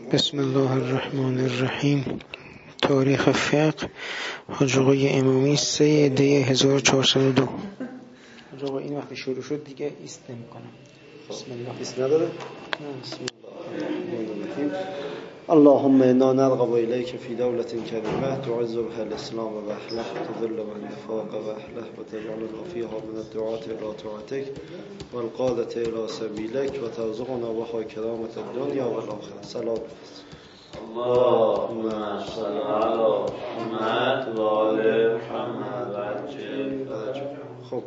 بسم الله الرحمن الرحیم. تاریخ فقه حاج آقای امامی 3 دی 1402. حاج آقا این وقتی شروع شد دیگه ایست نمی‌کنم. بسم الله. ایست نداره؟ بسم الله. اللهم انا نرغب الیک فی دولة کریمه تعز بها الاسلام و اهله تذل بها النفاق و اهله و تجعلنا فیها من الدعاة الی طاعتک والقادة الی سبیلک و ترزقنا بها کرامة الدنیا والآخرة. صلوات اللهم صل علی محمد و آل محمد و عجل. خب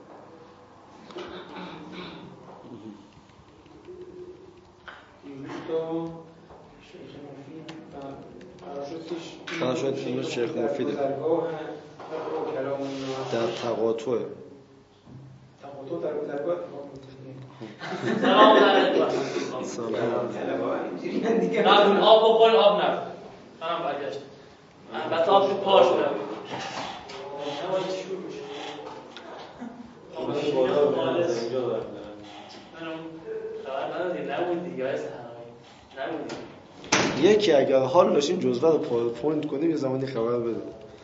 شد این شیخ مفیده در تقاطع سلام علیکم. آب بخور آب نفت منم برگشت البته آب شد پاش برم یکی اگر حال داشتین جزوه رو پاورپوینت کنیم یه زمانی خبر بده.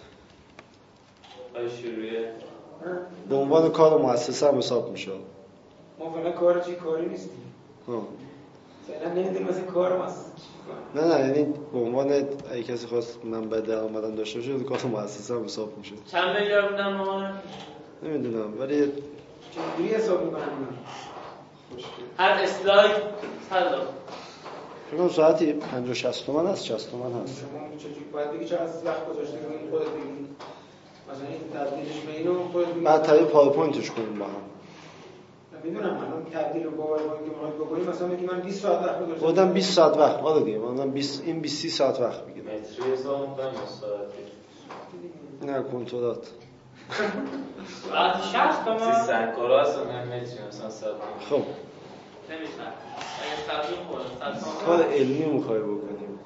به عنوان کار مؤسسه هم حساب میشه. ما فعلا کاری نیستیم. فعلا نمیدونیم مثلا کار مؤسسه نه یعنی به عنوان اگه کسی خواست منبع درآمدن داشته باشه کار مؤسسه هم حساب میشه. چند میلیارد بودن مامان؟ نمیدونم ولی چجوری حساب میکنم؟ هر اسلاید $100. فکر کنم ساعتی 50 60 تومن هست 60 تومن هست. شما چجوری باید بگی چقدر وقت گذاشته کنید خودت بگید مثلا این تبدیلش به اینو خودت بگید بعد طریق پاورپوینتش کنیم با هم. میدونم الان تبدیل رو پاورپوینت که میخواید بکنیم مثلا میگی من 20 ساعت وقت گذاشتم. بودم 20 ساعت وقت وارد دیگه. من 20 این 20 ساعت وقت میگیره. متری حساب می‌کنم ساعتی. نه کنترلات. ساعتی 60 تومن. 300 کارا هست من متری مثلا 100 تومن. خب نمیشه. اگه 100 تومن 100 تومن کار علمی می‌خوای بکنیم.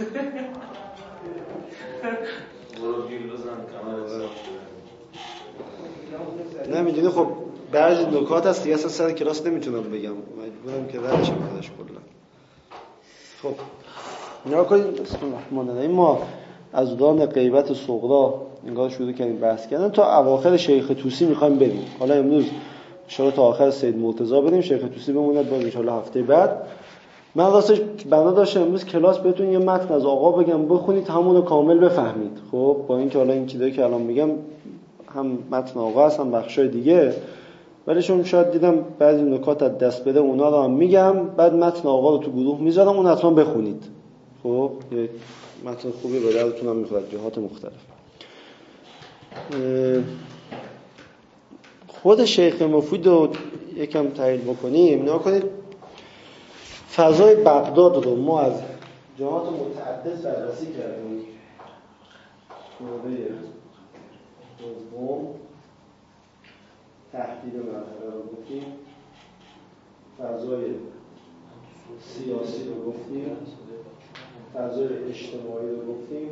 برو بیل بزن کامل حساب شده. نه میدونی خب بعضی نکات هست دیگه اصلا سر کلاس نمیتونم بگم مجبورم که ردشم ازش کلا. خب نگاه کنید بسم الله الرحمن الرحیم. ما از دوران غیبت صغرا انگار شروع کردیم بحث کردن تا اواخر شیخ طوسی میخوایم بریم. حالا امروز ان شاء الله تا آخر سید مرتضی بریم، شیخ طوسی بموند باز ان شاء الله هفته بعد. من راستش بنا داشتم امروز کلاس بهتون یه متن از آقا بگم بخونید همون رو کامل بفهمید. خب با اینکه حالا این چیزایی که الان میگم هم متن آقا هست هم بخشای دیگه، ولی چون شاید دیدم بعضی نکات از دست بده اونا رو هم میگم، بعد متن آقا رو تو گروه میذارم اون حتما بخونید. خب یه متن خوبی به دردتون هم میخوره جهات مختلف. خود شیخ مفید رو یکم تحلیل بکنیم. نگاه کنید فضای بغداد رو ما از جهات متعدد بررسی کردیم. نوبه دوم تهدید مرحله رو گفتیم، فضای سیاسی رو گفتیم، فضای اجتماعی رو گفتیم،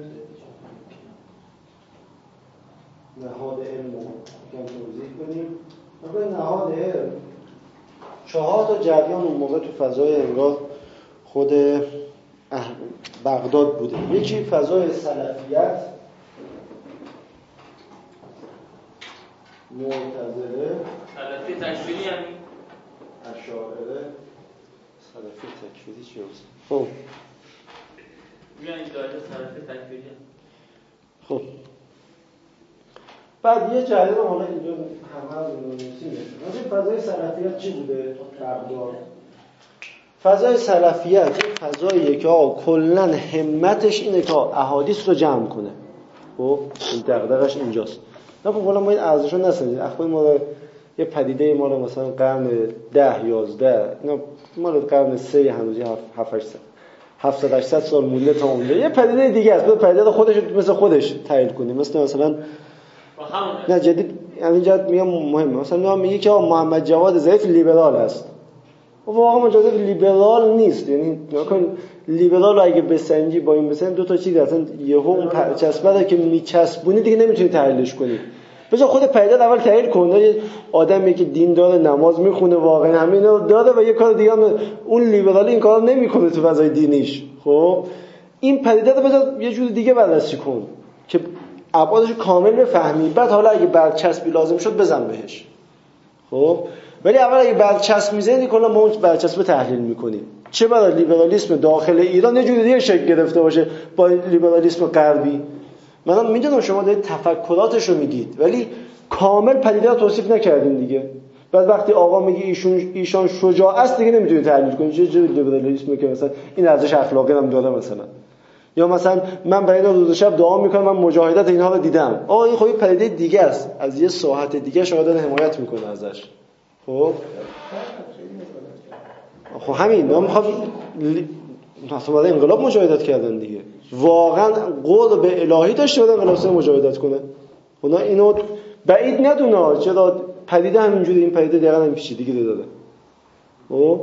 نهاد علم رو کم توضیح کنیم. نهاد علم 4 تا جریان اون موقع تو فضای انگار خود بغداد بوده. یکی فضای سلفیت، معتزله، سلفی تکفیری یعنی اشاعره. سلفی تکفیری چی هست؟ خب میگن این دایره سلفی تکفیری. خب بعد یه جریان حالا اینجا همه رو نویسیم مثلا فضای سلفیت چی بوده؟ بغداد. فضای سلفیت فضاییه که آقا کلاً همتش اینه که احادیث رو جمع کنه. خب این دغدغش اینجاست. نه خب والا ما این ارزشو نسنجید. اخوان ما یه پدیده ما رو مثلا قرن 10 11 اینا مال قرن 3 هنوز 700 800 سال مونده تا اونجا. یه پدیده دیگه است. به پدیده خودش مثل خودش تحلیل کنیم. مثلا نه جدید اینجا میگم مهمه. مثلا میگه که محمد جواد ظریف لیبرال است. واقعا مجازات لیبرال نیست. یعنی نکن لیبرال اگه بسنجی با این بسنج دو تا چیز اصلا یهو اون چسبه که میچسبونی دیگه نمیتونی تحلیلش کنی. بذار خود پدیده اول تحلیل کن. یه آدمی که دین داره، نماز میخونه، واقعا همینو داره و یه کار دیگه هم اون لیبرالی این کارو نمیکنه تو فضای دینیش. خب این پدیده رو بذار یه جور دیگه بررسی کن که ابعادش کامل بفهمی. بعد حالا اگه برچسبی لازم شد بزن بهش. خب ولی اول اگه برچسب میزنی کلا ما اون برچسب تحلیل میکنیم. چه برای لیبرالیسم داخل ایران یه جور دیگه شکل گرفته باشه با لیبرالیسم غربی. من میدونم شما دارید تفکراتش رو میگید ولی کامل پدیده رو توصیف نکردین دیگه. بعد وقتی آقا میگه ایشان شجاع است دیگه نمیتونید تحلیل کنید چه جور لیبرالیسم که مثلا این ارزش اخلاقی هم داره مثلا، یا مثلا من برای اینا روز شب دعا میکنم من مجاهدت اینها رو دیدم. آقا این خب پدیده دیگه است، از یه ساحت دیگه شما داره حمایت میکنه ازش. خب همین ما میخوام مثلا برای انقلاب مجاهدت کردن دیگه. واقعا قرب الهی داشته برای انقلاب مجاهدت کنه. اونا اینو بعید ندونه چرا پدیده همینجوری این پدیده دقیقاً همین پیچیدگی داره. خب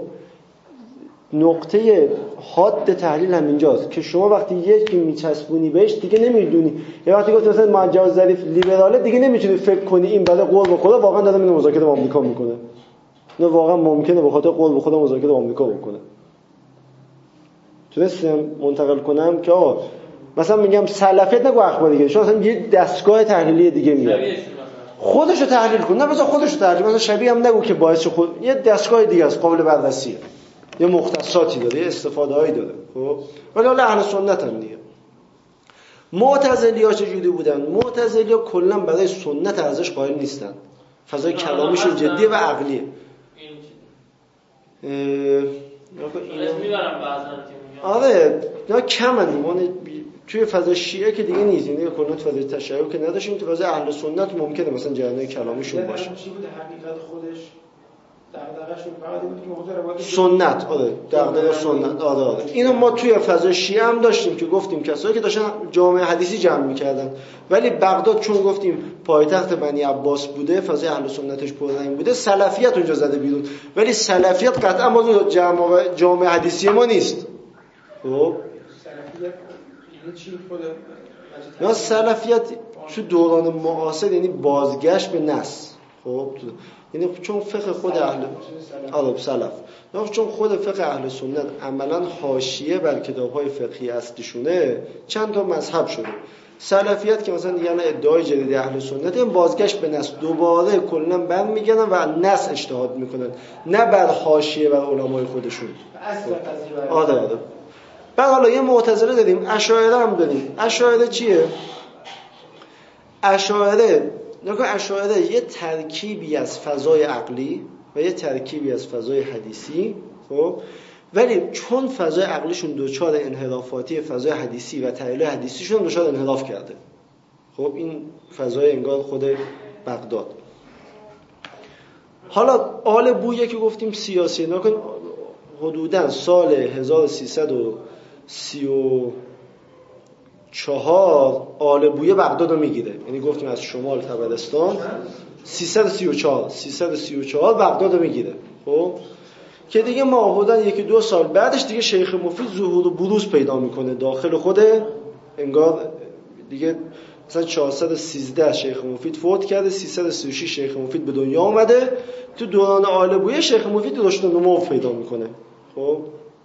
نقطه حاد تحلیل همینجاست که شما وقتی یکی میچسبونی بهش دیگه نمیدونی. یا وقتی گفت مثلا معجز ظریف لیبراله دیگه نمیتونی فکر کنی این برای قرب خدا واقعا داره اینو مذاکره با آمریکا میکنه. نه واقعا ممکنه به خاطر قرب خدا مذاکره با آمریکا بکنه. تونستم منتقل کنم که مثلا میگم سلفیت نگو اخبار دیگه، شما مثلا یه دستگاه تحلیلی دیگه میاد خودش رو تحلیل کن. نه بذار خودش رو تحلیل، مثلا شبیه هم نگو که باعث خود یه دستگاه دیگه است قابل بررسیه، یه مختصاتی داره، یه استفاده‌ای داره. خب ولی حالا اهل سنت هم دیگه. معتزلی‌ها چجوری بودن؟ معتزلی‌ها کلا برای سنت ارزش قائل نیستن. فضای کلامیشون جدیه و عقلیه. آره نه کمن توی فضای شیعه که دیگه نیست، یعنی کلا تو فضای تشیع که نداشتیم، تو فضای اهل سنت ممکنه مثلا جریان کلامیشون باشه. حقیقت خودش دغدغه‌شون فقط این که سنت، آره دغدغه سنت، آره اینو ما توی فضای شیعه هم داشتیم که گفتیم کسایی که داشتن جامعه حدیثی جمع می‌کردن، ولی بغداد چون گفتیم پایتخت بنی عباس بوده، فضای اهل سنتش پررنگ بوده، سلفیت اونجا زده بیرون. ولی سلفیت قطعا موضوع جامعه حدیثی ما نیست. خب سلفیت یعنی چی خود یا سلفیت تو دوران معاصر یعنی بازگشت به نص. خب یعنی چون فقه خود اهل سلف چون خود فقه اهل سنت عملا حاشیه بر کتاب‌های فقهی اصلیشونه چند تا مذهب شده. سلفیت که مثلا دیگه ادعای جدید اهل سنت این بازگشت به نص، دوباره کلا برمیگردن و نص اجتهاد میکنن، نه بر حاشیه بر علمای خودشون. آره بعد حالا یه معتزله داریم، اشاعره هم داریم. اشاعره چیه؟ اشاعره یه ترکیبی از فضای عقلی و یه ترکیبی از فضای حدیثی. خب ولی چون فضای عقلیشون دوچار انحرافاتی فضای حدیثی و تحلیل حدیثیشون دوچار انحراف کرده. خب این فضای انگار خود بغداد. حالا آل بویه که گفتیم سیاسی، نکن حدوداً سال 1334 آل بویه بغداد رو میگیره، یعنی گفتیم از شمال طبرستان 334 بغداد رو میگیره. خب که دیگه ما حدوداً 1-2 سال بعدش دیگه شیخ مفید ظهور و بروز پیدا میکنه داخل خود انگار دیگه. مثلا 413 شیخ مفید فوت کرده، 336 شیخ مفید به دنیا اومده. تو دوران آل بویه شیخ مفید رشد و نمو پیدا میکنه. خب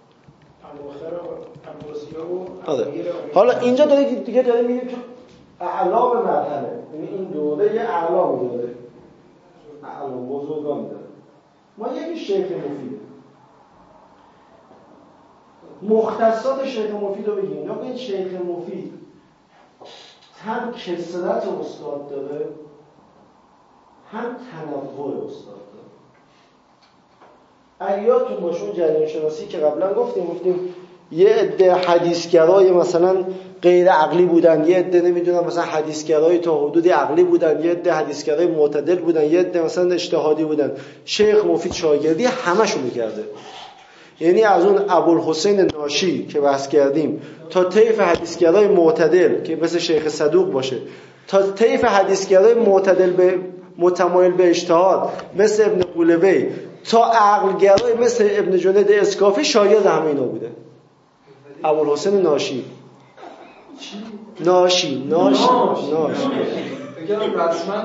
آره. حالا اینجا دیگه داره میگه تو اعلام مرحله، یعنی این دوره یه اعلام داره، اعلام بزرگان داره. ما یکی شیخ مفید، مختصات شیخ مفید رو بگیم. یا این شیخ مفید هم کثرت استاد داره هم تنوع استاد داره. ایاتون باشون جریان شناسی که قبلا گفتیم یه عده حدیثگرای مثلا غیر عقلی بودن، یه عده نمیدونم مثلا حدیثگرای تا حدودی عقلی بودن، یه عده حدیثگرای معتدل بودن، یه عده مثلا اجتهادی بودن. شیخ مفید شاگردی همشون می‌کرده، یعنی از اون ابوالحسین ناشی که بحث کردیم تا طیف حدیثگرای معتدل که مثل شیخ صدوق باشه، تا طیف حدیثگرای معتدل به متمایل به اجتهاد مثل ابن قولبی، تا عقلگرای مثل ابن جنید اسکافی شاگرد همه اینا بوده. ابوالحسین ناشی بگم رسما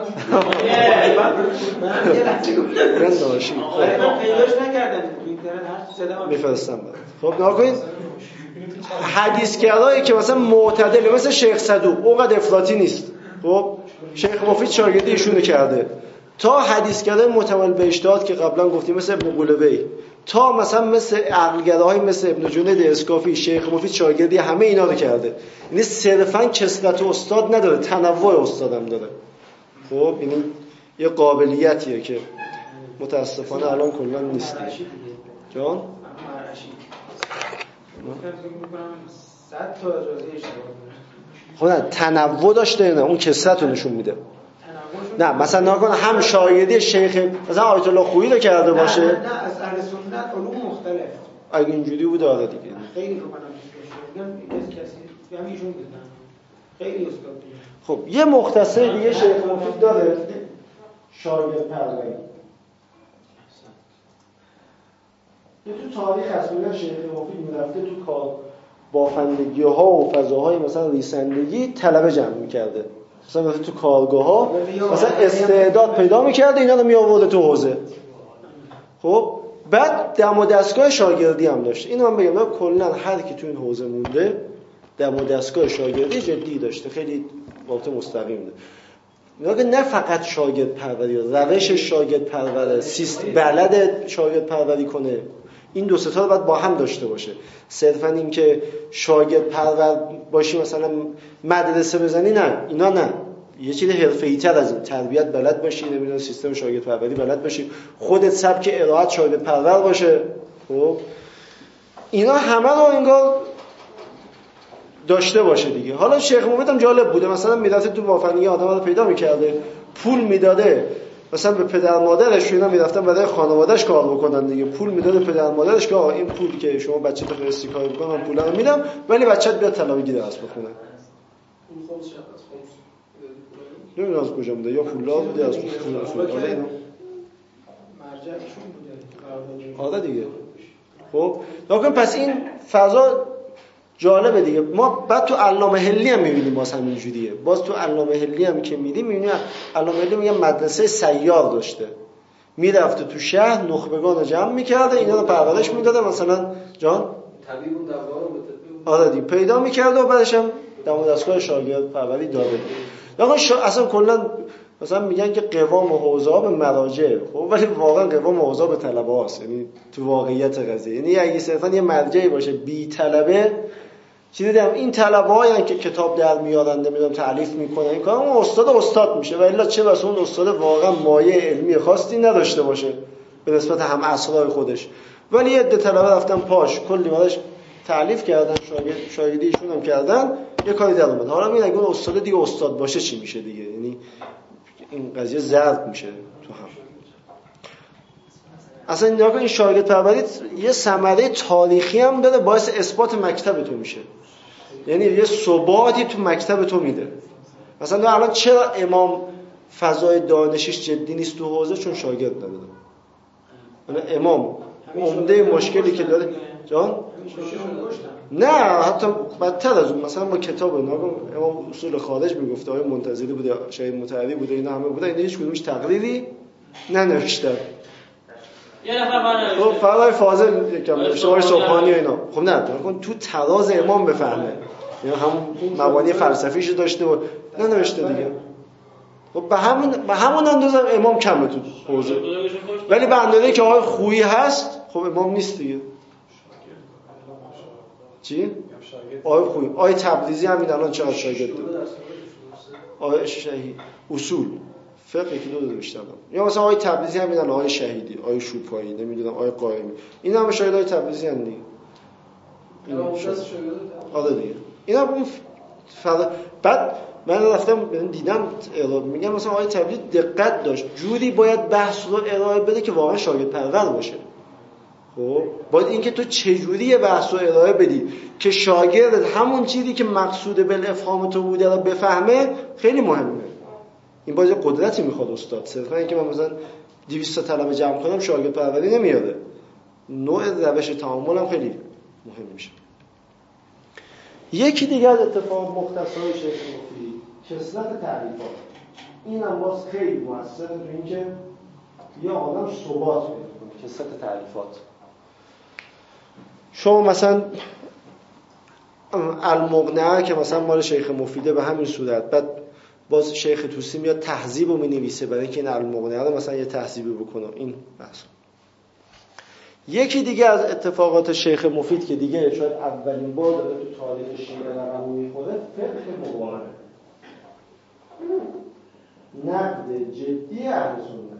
من یه لحظه من ناشی من پیداش نکردم تو اینترنت هر صدا میفرستم خب نگاه کنید حدیثگرایی که مثلا معتدل مثل شیخ صدوق اونقدر افراطی نیست. خب شیخ مفید شاگردی ایشونو کرده، تا حدیثگرای معتمد به اجتهاد که قبلا گفتیم مثل ابن قلوی، تا مثل عقلگراهای مثل ابن جنید اسکافی، شیخ مفید شاگردی همه اینا رو کرده. یعنی صرفا کثرت استاد نداره، تنوع استادم داره. خب یعنی یه قابلیتیه که متاسفانه الان کلا نیست. جان خب نه تنوع داشته، نه اون کثرت رو نشون میده. نه مثلا نکن هم شاگردی شیخ مثلا آیت الله خویی رو کرده باشه، نه از اهل سنت علوم مختلف. اگه اینجوری بود آره دیگه خیلی رو کنم کسی همیشون بودن خیلی استاد دیگه. خب یه مختصر دیگه شیخ مفید داره، شاگرد پروری. تو تاریخ اصلا شیخ مفید میرفته تو کار بافندگی ها و فضاهای مثلا ریسندگی طلبه جمع میکرده، مثلا تو کارگاه ها مثلا استعداد پیدا میکرده، اینا رو میآورده تو حوزه. خب بعد دم و دستگاه شاگردی هم داشته. اینو من بگم کلا هر کی تو این حوزه مونده دم و دستگاه شاگردی جدی داشته، خیلی رابطه مستقیم ده. نه فقط شاگرد پروری، روش شاگرد پروری، بلد شاگرد پروری کنه، این دو سه تا رو باید با هم داشته باشه. صرفا این که شاگرد پرور باشی مثلا مدرسه بزنی، نه اینا نه، یه چیز حرفه‌ای‌تر از این، تربیت بلد باشی، نمیدونم سیستم شاگرد پروری بلد باشی، خودت سبک ارائه شاگرد پرور باشه. خب اینا همه رو انگار داشته باشه دیگه. حالا شیخ مفید هم جالب بوده، مثلا میرفته تو بافندگی آدم‌ها رو پیدا می‌کرده، پول میداده مثلا به پدر مادرش، اینا میرفتن برای خانواده‌اش کار بکنن دیگه، پول میداده پدر مادرش که این پول که شما بچه‌ت رو فرستی کار بکنم من پولا رو میدم، ولی بچه‌ت بیاد طلبگی درس بخونه. نمیدونم از کجا بوده، یا پولا بوده از پول رسول الله اینو مرجعشون بوده. آره دیگه. خب لکن پس این فضا جالبه دیگه. ما بعد تو علامه حلی هم می‌بینیم باز همین جوریه. باز تو علامه حلی هم که می‌بینیم علامه حلی میگه مدرسه سیار داشته، میرفته تو شهر نخبگان رو جمع می‌کرده، اینا رو پرورش میداده، مثلا جان طبیب اون دوارو به آره دیگه پیدا می‌کرده و بعدش هم دم و دستگاه شاگرد پروری داده. لکن اصلا کلا مثلا میگن که قوام و حوزه به مراجع، خب ولی واقعا قوام و حوزه به طلبه هاست. یعنی تو واقعیت قضیه، یعنی اگه صرفا یه مرجعی باشه بی طلبه، چی دیدم این طلبه‌هایی که کتاب در میارن نمیدونم تالیف میکنن این کارا، اون استاد میشه، ولی چه بس اون استاد واقعا مایه علمی خاصی نداشته باشه به نسبت هم عصرهای خودش، ولی یه عده طلبه رفتن پاش کلی براش تالیف کردن، شاگردیشون هم کردن، یه کاری در اومد. حالا میگن اگه اون استاد دیگه استاد باشه چی میشه دیگه، یعنی این قضیه ضرب میشه تو هم. اصلا این شاگرد پروری یه ثمره تاریخی هم داره، باعث اثبات مکتب تو میشه، یعنی یه ثباتی تو مکتب تو میده. مثلا الان چرا امام فضای دانشیش جدی نیست تو حوزه؟ چون شاگرد نداره. یعنی امام عمده مشکلی که داره جان نه حتی بدتر از اون، مثلا با کتاب امام اصول خارج میگفته، آقای منتظری بوده، شاید متعلی بوده، اینا همه بوده، اینا هیچ کدومش تقریری ننوشته. یه نفر خب فقط فاضل یکم نوشته، آقای صبحانی و اینا. خب نه تو تراز امام بفهمه، یعنی هم مبانی فلسفیشو داشته و ننوشته دیگه. خب به همون اندازه امام کمه تو حوزه، ولی به اندازه‌ای که آقای خویی هست خب امام نیست دیگه. چی؟ آقای خویی، آقای تبریزی همین الان چقدر شاگرد داره. آقای شهید اصول فقه که دو بیشتر دارم، یا مثلا آقای تبریزی همین الان، آقای شهیدی، آقای شوپایی، نمیدونم آقای قائمی، این همه شاگرد آقای تبریزی ان دیگه. آره دیگه. اینا اون بعد من رفتم دیدم میگم مثلا آقای تبریزی دقت داشت، جوری باید بحث رو ارائه بده که واقعا شاگرد پرور باشه. خب باید اینکه تو چجوری بحث رو ارائه بدی که شاگرد همون چیزی که مقصود بالافهام تو بوده رو بفهمه، خیلی مهمه. این باید قدرتی میخواد استاد، صرفا اینکه من مثلا 200 تا طلبه جمع کنم شاگرد پروری نمیاره. نوع روش تعامل هم خیلی مهم میشه. یکی دیگه از اتفاق مختصرهای شیخ مفید کثرت تعریفات. این هم باز خیلی موثره تو اینکه یه آدم ثبات پیدا کنه که ست تعریفات. شما مثلا المغنیه که مثلا مال شیخ مفیده به همین صورت، بعد باز شیخ طوسی میاد تهذیب رو مینویسه برای اینکه این المغنیه رو مثلا یه تهذیبی بکنه. این بحث. یکی دیگه از اتفاقات شیخ مفید که دیگه شاید اولین بار داره تو تاریخ شیعه رقم میخوره، فقه مقارنه، نقد جدی اهل سنت.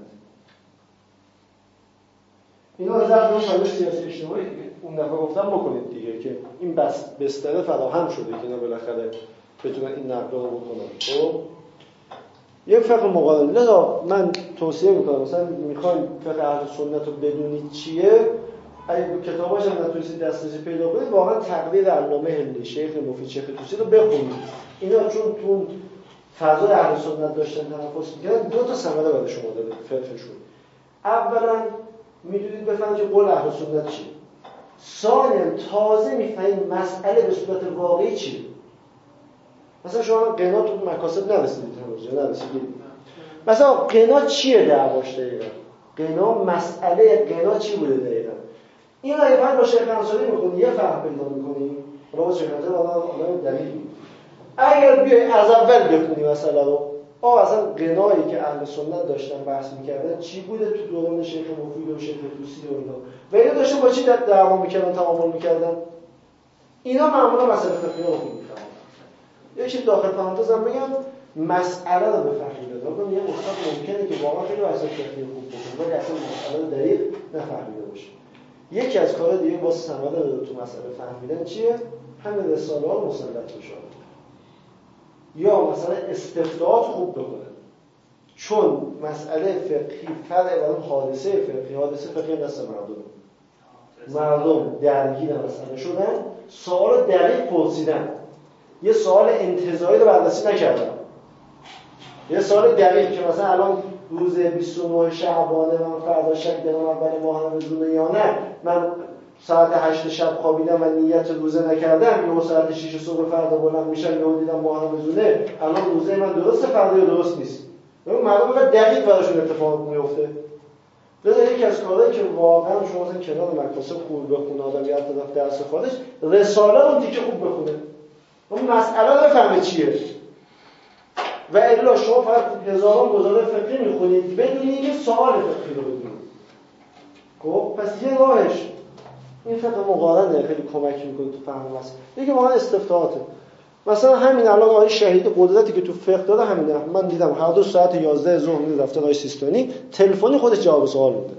اینا از در چالش سیاسی اجتماعی اون دفعه گفتم بکنید دیگه که این بستر فراهم شده که اینا بالاخره بتونن این نقد رو بکنن. خب یه فقه مقارنه. لذا من توصیه میکنم مثلا میخواید فقه اهل سنت رو بدونید چیه، اگه کتاباش هم نتونید دسترسی پیدا کنید، واقعا تقریر علامه هندی، شیخ مفید، شیخ طوسی رو بخونید. اینا چون تو فضای اهل سنت داشتن تنفس میکردن، دو تا ثمره برای شما داره فقهشون. اولا میدونید بفهمید که قول اهل سنت چیه. ثانیا تازه میفهمید مسئله به صورت واقعی چیه. مثلا شما قنا تو مکاسب نرسیدید هنوز یا نرسیدید. مثلا قنا چیه دعواش دقیقا؟ قنا مسئله قنا چی بوده دقیقا؟ این اگه فرد با شیخ انصاری میخونی یه فهم پیدا میکنی، حالا با شیخ انصاری آدم دلیل. اگر بیای از اول بخونی مثلا رو اصلا قنایی که اهل سنت داشتن بحث میکردن چی بوده تو دوران شیخ مفید و شیخ طوسی و اینا، و اینا داشتن با چی دعوا میکردن، تعامل میکردن. اینا معمولا مسئله فقهی رو خوب میفهمن. یه چیز داخل پرانتز هم بگم، مسئله رو بفهمید. واقعا یه استاد ممکنه که واقعا خیلی مسئله فقهی خوب بکنه ولی اصلا مسئله دقیق نفهمیده باشه. یکی از کارهای دیگه با ثمره تو مسئله فهمیدن چیه؟ همین رساله ها مسلط بشه. یا مثلا استفتاءات خوب بکنه، چون مسئله فقهی فرع بر حادثه فقهی، حادثه فقهی دست مردم درگیر مسئله شدن، سوال دقیق پرسیدن، یه سوال انتزاعی رو بررسی نکردن، یه سوال دقیق که مثلا الان روز 29 شعبانه من فردا شک دارم اول ماه رمضان یا نه، من ساعت 8 شب خوابیدم و نیت روزه نکردم، یا ساعت 6 صبح فردا بلند میشم یا دیدم ماه رمضانه، الان روزه من درسته فردا یا درست نیست. مردم فقط دقیق براشون اتفاق میفته. لذا یکی از کارهایی که واقعا شما مثلا کنار مکاسب خوب بخونه، آدم یاد طرف درس خودش رساله رو دیگه خوب بخونه، اون مسئله رو بفهمه چیه. و الا شما فقط هزاران گزاره فقهی میخونید بدون اینکه سوال فقهی رو بدونید. خب پس یه راهش این فقه مقارنه، خیلی کمک میکنه تو فهم مسئله. دیگه واقعا استفتاءاته. مثلا همین الان آقای شهید قدرتی که تو فقه داره همینه. من دیدم هر دو ساعت 11 ظهر میره دفتر آقای سیستانی، تلفنی خودش جواب سوال میده.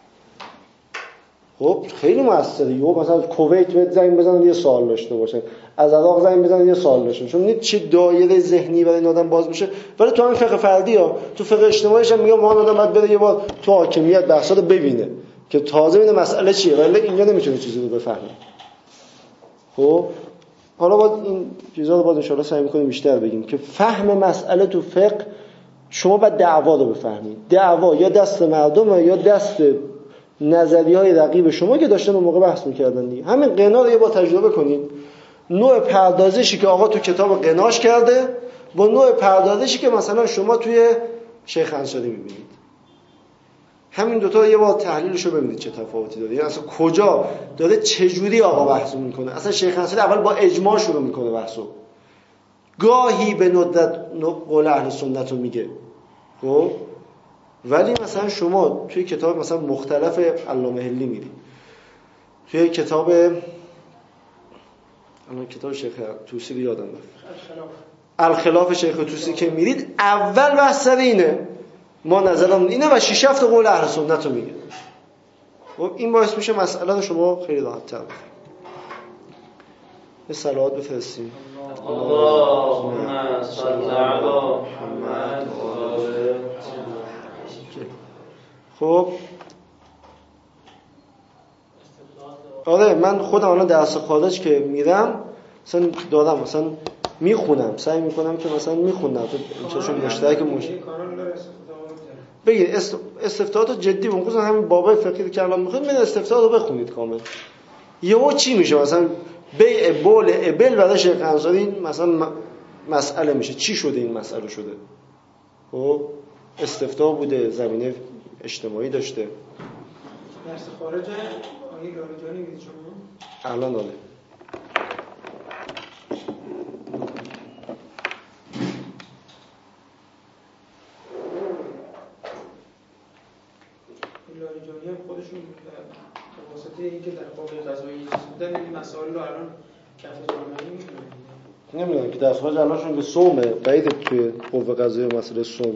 خب خیلی موثره. یا مثلا کویت بهت زنگ بزنن یه سوال داشته باشه، از عراق زنگ بزنن یه سوال داشته باشه. میبینید چه دایره ذهنی برای این آدم باز میشه. ولی تو همین فقه فردی ها، تو فقه اجتماعیش هم میگم آدم باید بره یه بار تو حاکمیت بحثا رو ببینه که تازه ببینه مسئله چیه، ولی اینجا نمیتونه چیزی رو بفهمه. خب حالا باید این چیزا رو باید ان شاءالله سعی می‌کنیم بیشتر بگیم که فهم مسئله تو فقه شما باید دعوا رو بفهمید. دعوا یا دست مردمه یا دست نظریه‌های رقیب شما که داشتن اون موقع بحث می‌کردن دیگه. همین قنا رو یه بار تجربه کنید. نوع پردازشی که آقا تو کتاب قناش کرده با نوع پردازشی که مثلا شما توی شیخ انصاری می‌بینید. همین دوتا یه بار تحلیلشو ببینید چه تفاوتی داره. یعنی اصلا کجا داره چه جوری آقا بحث میکنه. اصلا شیخ انصاری اول با اجماع شروع میکنه بحثو، گاهی به ندرت قول اهل سنت رو میگه. خب ولی مثلا شما توی کتاب مثلا مختلف علامه هندی میرید، توی کتاب الان کتاب شیخ طوسی رو یادم رفت، الخلاف شیخ طوسی که میرید اول بحث سر اینه، ما نظرمون اینه و 6 7 قول اهل سنت رو میگه. خب این باعث میشه مسئله رو شما خیلی راحت تر بفهمید. یه صلوات بفرستیم. اللهم صل علی محمد و آل. خب آره من خودم الان درس خارج که میرم مثلا دارم مثلا میخونم، سعی میکنم که مثلا میخونم چون مشترک بگید استفتاءات جدی بخصوصا همین بابای فقهی که الان میخونید، من استفتاء رو بخونید کامل. یهو چی میشه مثلا بیع بول ابل برای شیخ انصاری مثلا مسئله میشه، چی شده این مسئله شده. و استفتاء بوده، زمینه اجتماعی داشته. درس خارج آیه لاریجانی میدید شما؟ الان آره. لاریجانی هم خودشون به واسطه اینکه در قوه قضایی بودن این مسائل رو الان کف جامعه می‌کنن. نمیدونم که درس خارج الانشون به صومه، بعیده توی قوه قضایی و مسئله صوم.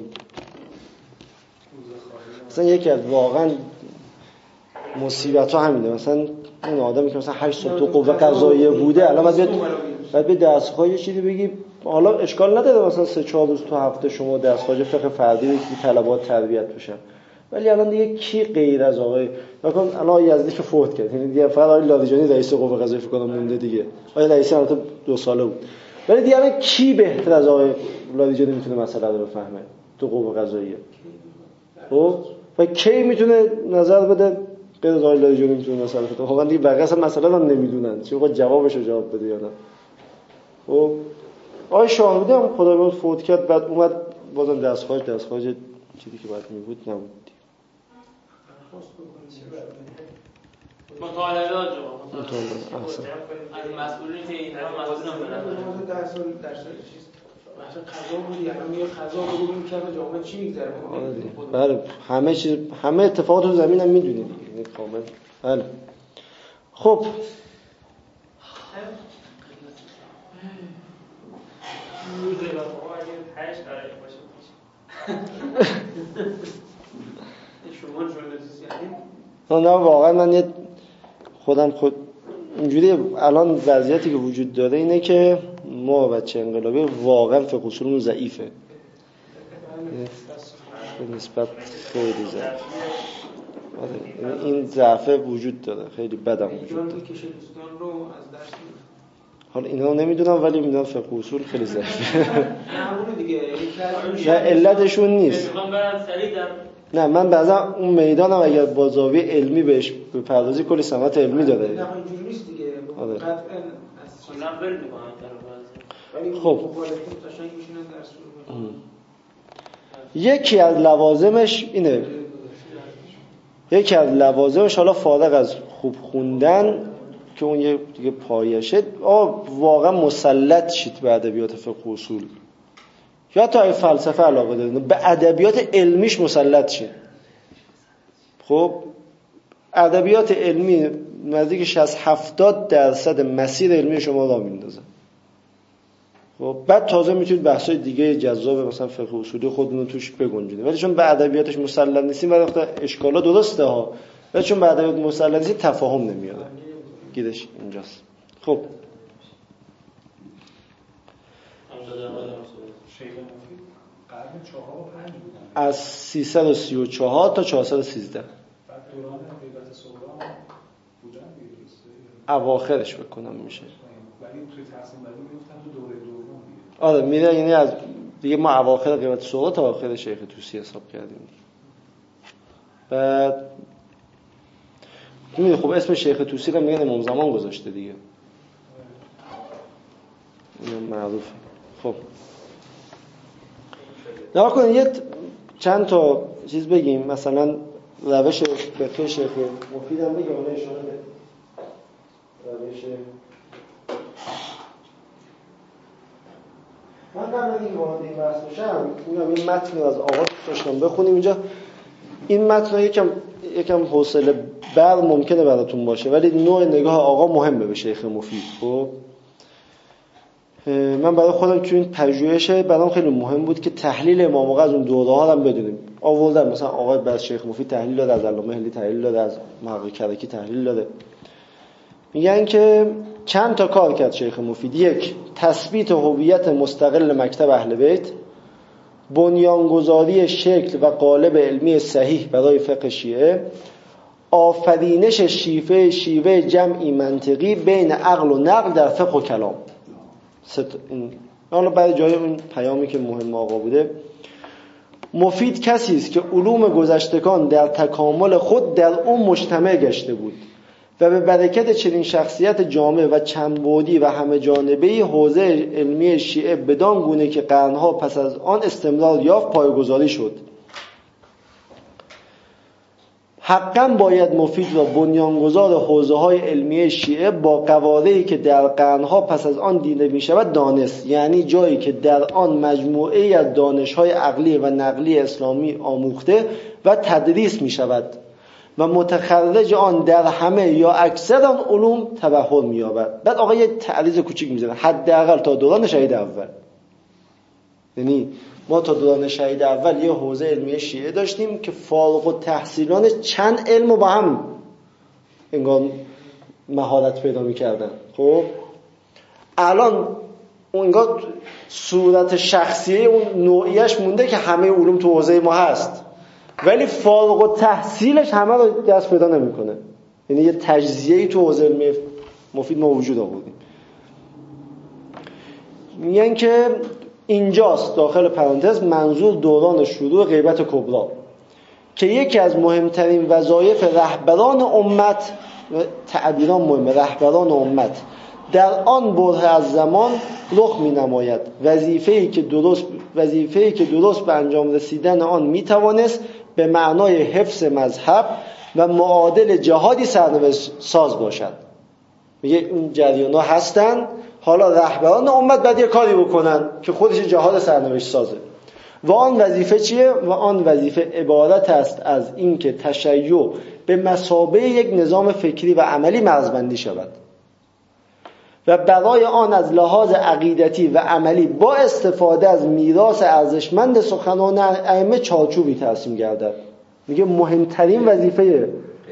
مثلا یکی از واقعا مصیبت ها همینه، مثلا اون آدمی که مثلا 8 صبح تو قوه قضاییه بوده الان باید به دستگاه یه چیزی بگی حالا اشکال نداره مثلا 3-4 روز تو هفته شما دستگاه فقه فردی بگی طلبات تربیت بشن، ولی الان دیگه کی غیر از آقای مثلا الان یزدی که فوت کرد، یعنی دیگه فقط آقای لاریجانی رئیس قوه قضاییه فکر کنم مونده دیگه. آقای رئیسی البته 2 ساله بود، ولی دیگه الان کی بهتر از آقای لاریجانی میتونه مسئله رو بفهمه تو قوه قضاییه؟ خب و کی میتونه نظر بده غیر از آقای لاریجانی میتونه مسئله بده؟ واقعا دیگه بقیه اصلا مسئله رو نمیدونن چه موقع جوابشو جواب بده یا نه. خب آقای شاهرودی هم خدا بیامرز فوت کرد، بعد اومد بازم دست خارج چیزی که باید میبود نبود. مطالبات احسن. از مسئولین که این هم مسئولین در سال چیز مثلا قضا بودی الان میگه قضا بودی این کف جامعه چی میگذره؟ بله همه چیز همه اتفاقات رو زمین هم میدونی دیگه، این کامل. بله خب نه واقعا من خودم اینجوری الان وضعیتی که وجود داره اینه که ما بچه انقلابی واقعا فقه اصولمون ضعیفه، به نسبت خیلی ضعیف. این ضعف وجود داره، خیلی بدم وجود داره. حالا اینا رو نمیدونم ولی میدونم فقه اصول خیلی ضعیفه. نه علتشون نیست. نه من بعضا اون میدانم اگر با زاویه علمی بهش بپردازی کلی ثمرات علمی داره. نه اینجوری نیست دیگه. قطعاً خب یکی از لوازمش اینه، یکی از لوازمش حالا فارغ از خوب خوندن که اون یه دیگه پایشه، واقعا مسلط شید به ادبیات فقه اصول یا تا فلسفه علاقه دارید به ادبیات علمیش مسلط شید. خب ادبیات علمی نزدیک 60-70% مسیر علمی شما را میندازه. خب بعد تازه میتونید بحث‌های دیگه جذاب مثلا فقه اصولی خودتون رو توش بگنجونید، ولی چون به ادبیاتش مسلط نیستین بعد وقتا اشکالا درسته ها، ولی چون به ادبیات مسلط نیستین تفاهم نمیاد. گیرش اینجاست. خب از 334 تا 413 دوران غیبت صغرا بودن اواخرش بکنم میشه، ولی توی تقسیم بندی میگفتن تو دوره دوم دیگه. آره میره، یعنی از دیگه ما اواخر غیبت صغرا تا آخر شیخ طوسی حساب کردیم. بعد میدونی خب اسم شیخ طوسی رو میگن امام زمان گذاشته دیگه، این معروفه. خب نگاه کنید یه چند تا چیز بگیم، مثلا روش فقه شیخ مفید هم بگیم، اون اشاره به روش. من قبل از اینکه وارد این بحث بشم میگم این متن رو از آغاز داشتم بخونیم اینجا. این متن یکم حوصله بر ممکنه براتون باشه، ولی نوع نگاه آقا مهمه به شیخ مفید. خب من برای خودم تو این پژوهشه برام خیلی مهم بود که تحلیل امام آقا از اون دوره‌ها هم بدونیم. آوردن مثلا آقا بعد شیخ مفید تحلیل داده، از علامه هلی تحلیل داده، از محقق کرکی تحلیل داده. میگن که چند تا کار کرد شیخ مفید. یک، تثبیت هویت مستقل مکتب اهل بیت، بنیانگذاری شکل و قالب علمی صحیح برای فقه شیعه، آفرینش شیوه جمعی منطقی بین عقل و نقل در فقه و کلام. حالا بعد جای اون پیامی که مهم آقا بوده، مفید کسی است که علوم گذشتگان در تکامل خود در اون مجتمع گشته بود و به برکت چنین شخصیت جامع و چندبعدی و همه جانبه‌ای حوزه علمی شیعه بدان گونه که قرنها پس از آن استمرار یافت پایه‌گذاری شد. حقاً باید مفید و بنیانگذار حوزه‌های علمی شیعه با قواعدی که در قرنها پس از آن دیده می‌شود دانست، یعنی جایی که در آن مجموعه‌ای از دانش‌های عقلی و نقلی اسلامی آموخته و تدریس می‌شود و متخرج آن در همه یا اکثر آن علوم تبحر می‌یابد. بعد آقا یه تعریض کوچیک می‌زنه، حداقل تا دوران شهید اول. یعنی ما تا دوران شهید اول یه حوزه علمی شیعه داشتیم که فارغ التحصیلان چند علم رو با هم انگار مهارت پیدا می‌کردن. خب الان انگار صورت شخصیه اون نوعیش مونده که همه علوم تو حوزه ما هست، ولی فارغ التحصیلش همه رو دست پیدا نمی‌کنه. یعنی یه تجزیه‌ای تو حوزه علمی مفید ما وجود آوردیم. میگن که اینجاست داخل پرانتز منظور دوران شروع غیبت کبری که یکی از مهمترین وظایف رهبران امت، تعبیران مهمه، رهبران امت در آن بره از زمان رخ می نماید. وظیفه‌ای که درست به انجام رسیدن آن می توانست به معنای حفظ مذهب و معادل جهادی سرنوشت ساز باشد. میگه این جریانا هستن، حالا رهبران امت باید یه کاری بکنن که خودش جهاد سرنوشت سازه. و آن وظیفه چیه؟ و آن وظیفه عبارت است از این که تشیع به مثابه یک نظام فکری و عملی مرزبندی شود و برای آن از لحاظ عقیدتی و عملی با استفاده از میراث ارزشمند سخنان ائمه چارچوبی ترسیم گردد. میگه مهمترین وظیفه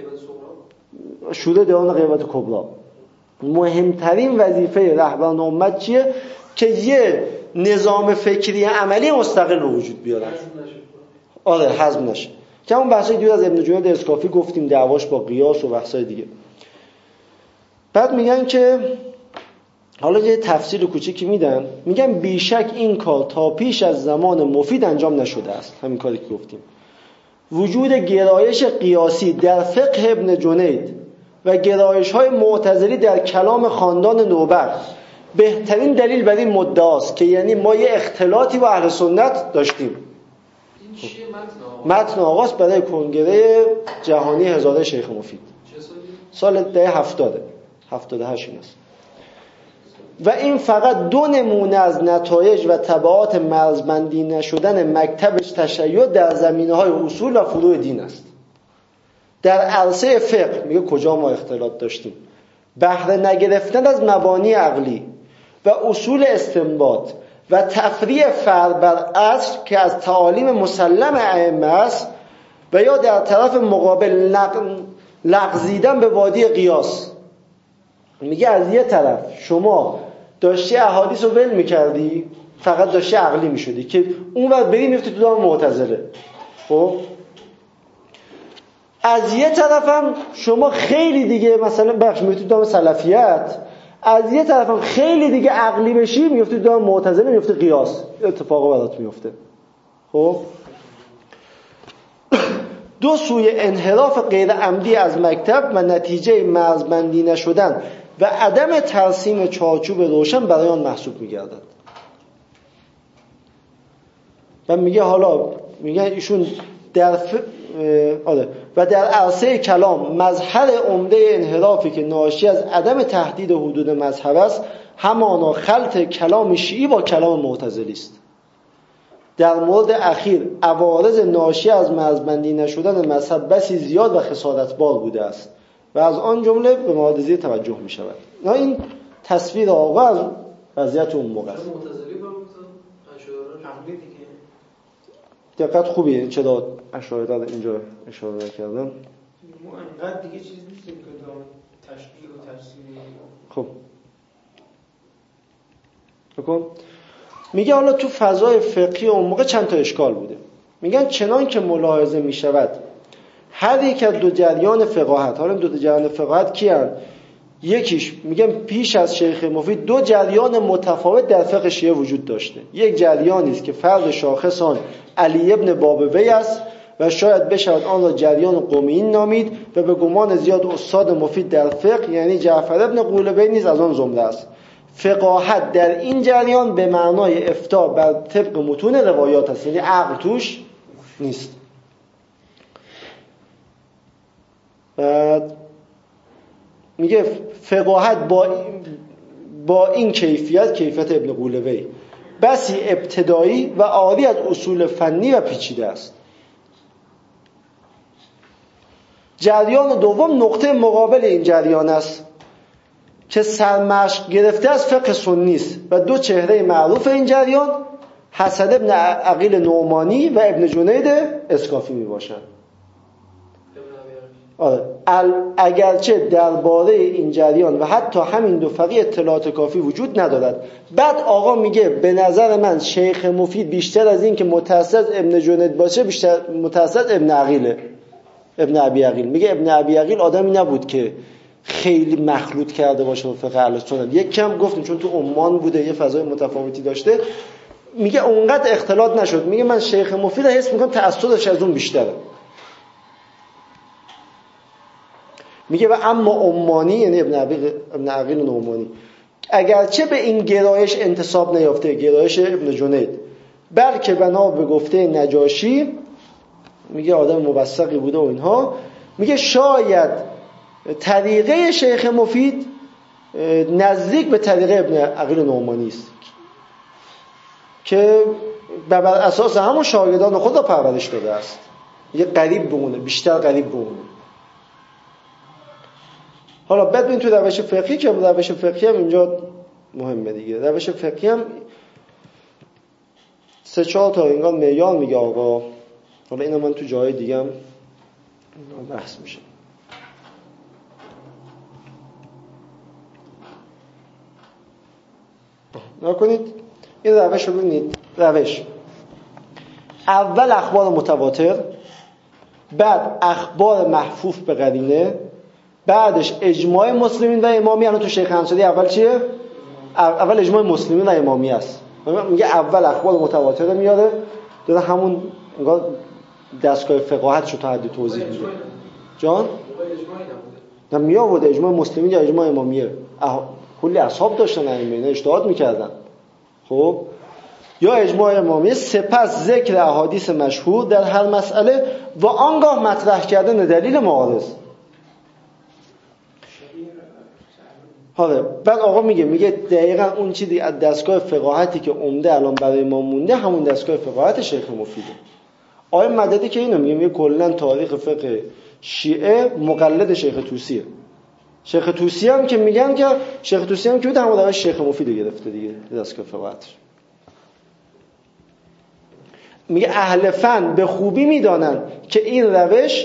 شروع دوران غیبت کبری، مهمترین وظیفه رهبران امت چیه؟ که یه نظام فکری عملی مستقل به وجود بیارن. آره هضم نشه. که همون بحثای دیگه از ابن جنید اسکافی گفتیم، دعواش با قیاس و بحثای دیگه. بعد میگن که حالا یه تفصیل کوچیکی میدن، میگن بیشک این کار تا پیش از زمان مفید انجام نشده است. همین کاری که گفتیم. وجود گرایش قیاسی در فقه ابن جنید و گرایش‌های معتزلی در کلام خاندان نوبخت بهترین دلیل بر این مدعاست که یعنی ما یه اختلاطی با اهل سنت داشتیم. این چیه متن آغاز برای کنگره جهانی هزاره شیخ مفید سال ده 78 این است. و این فقط دو نمونه از نتایج و تبعات مرزبندی نشدن مکتب تشیع در زمینه‌های اصول و فروع دین است. در عرصه فقه میگه کجا ما اختلاط داشتیم؟ بهره نگرفتن از مبانی عقلی و اصول استنباط و تفریع فرع بر اصل که از تعالیم مسلم ائمه است و یا در طرف مقابل لغزیدن به وادی قیاس. میگه از یه طرف شما داشتی احادیث رو ول میکردی، فقط داشتی عقلی میشدی که اون وقت بری میفتی تو دام معتزله. خب از یه طرف هم شما خیلی دیگه مثلا بخش میفتی تو دام سلفیت، از یه طرف هم خیلی دیگه عقلی بشی میفتی تو دام معتزله، میفتی قیاس، اتفاقا برات میفته. خب دو سوی انحراف غیر عمدی از مکتب و نتیجه مرزبندی نشدن و عدم ترسیم چارچوب روشن برای آن محسوب می‌گردد. و میگه حالا میگه ایشون در و در عرصه کلام مظهر عمده انحرافی که ناشی از عدم تهدید حدود مذهب است همانا خلط کلام شیعی با کلام معتزلی است. در مورد اخیر عوارض ناشی از مرزبندی نشدن مذهب بسی زیاد و خسارتبار بوده است و از آن جمله به موارد زیر توجه می شود. نه این تصویر آقا از وضعیت اون موقع است. معتزلی عقلی دیگه. دقت خوبیه چرا اشاعره رو اینجا اشاره کردم. ما انقدر دیگه چیز نیستیم که تشبیه و تفسیر. خب بکن. میگه حالا تو فضای فقهی اون موقع چند تا اشکال بوده. میگن چنان که ملاحظه میشود هر یک از دو جریان فقاهت، حالا دو جریان فقاهت کیان؟ یکیش میگن پیش از شیخ مفید دو جریان متفاوت در فقه شیعه وجود داشته. یک جریانی است که فرد شاخص آن علی ابن بابوی است و شاید بشود آن را جریان قومیین نامید و به گمان زیاد استاد مفید در فقه یعنی جعفر ابن قولبی نیز از آن زمره است. فقاهت در این جریان به معنای افتاء بر طبق متون روایات است، یعنی عقل توش نیست. میگه فقاهت با این کیفیت ابن قولبی بسی ابتدایی و عاری از اصول فنی و پیچیده است. جریان دوم نقطه مقابل این جریان است که سرمشق گرفته از فقه سنی است و دو چهره معروف این جریان حسن ابن عقیل نعمانی و ابن جنید اسکافی می باشد. اگرچه درباره این جریان و حتی همین دو فقیه اطلاعات کافی وجود ندارد. بعد آقا میگه به نظر من شیخ مفید بیشتر از این که متأسس ابن جنید باشه بیشتر متأسس ابن عقیله، ابن ابی عقیل. میگه ابن ابی عقیل آدمی نبود که خیلی مخلوط کرده باشه با فقه اهل سنت. یک کم گفتیم چون تو عمان بوده یه فضای متفاوتی داشته، میگه اونقدر اختلاط نشد. میگه من شیخ مفید حس میکنم تأثیرش از اون بیشتره. میگه و اما عمانی یعنی ابن عقیل نعمانی اگرچه به این گرایش انتساب نیافته، گرایش ابن جنید، بلکه بنا به گفته نجاشی میگه آدم مبسقی بوده و اینها، میگه شاید طریقه شیخ مفید نزدیک به طریقه ابن عقیل نعمانی است که بر اساس همون شاگردان خود را پرورش داده است. یه قریب بمونه، بیشتر قریب بمونه. حالا بعد ببین تو روش فقهی که روش فقهی هم اینجا مهمه دیگه. روش فقهی هم 3-4 تا انگار معیار میگه آقا. حالا اینا من تو جای دیگه هم بحث میشه. نکنید این روش رو ببینید. روش اول اخبار متواتر، بعد اخبار محفوف به قرینه، بعدش اجماع مسلمین و امامی. الان تو شیخ انصاری اول چیه؟ اول اجماع مسلمین و امامی است. میگه اول اخبار متواتر رو میاره، داره همون انگار دستگاه فقاهتشو تا حدی توضیح میده. جان؟ نه میآورده اجماع مسلمین یا اجماع امامیه. کلی اصحاب داشتن اینا اجتهاد میکردن. خب یا اجماع امامیه، سپس ذکر احادیث مشهور در هر مسئله و آنگاه مطرح کردن دلیل معارض. حالا بعد آقا میگه دقیقاً اون چیزی از دستگاه فقاهتی که عمده الان برای ما مونده همون دستگاه فقاهت شیخ مفیده. آقای مددی که اینو میگه کلا تاریخ فقه شیعه مقلد شیخ طوسیه. شیخ طوسی هم که میگن که شیخ طوسی هم که بود همون روش شیخ مفید گرفته دیگه دستگاه فقاهتش. میگه اهل فن به خوبی میدانن که این روش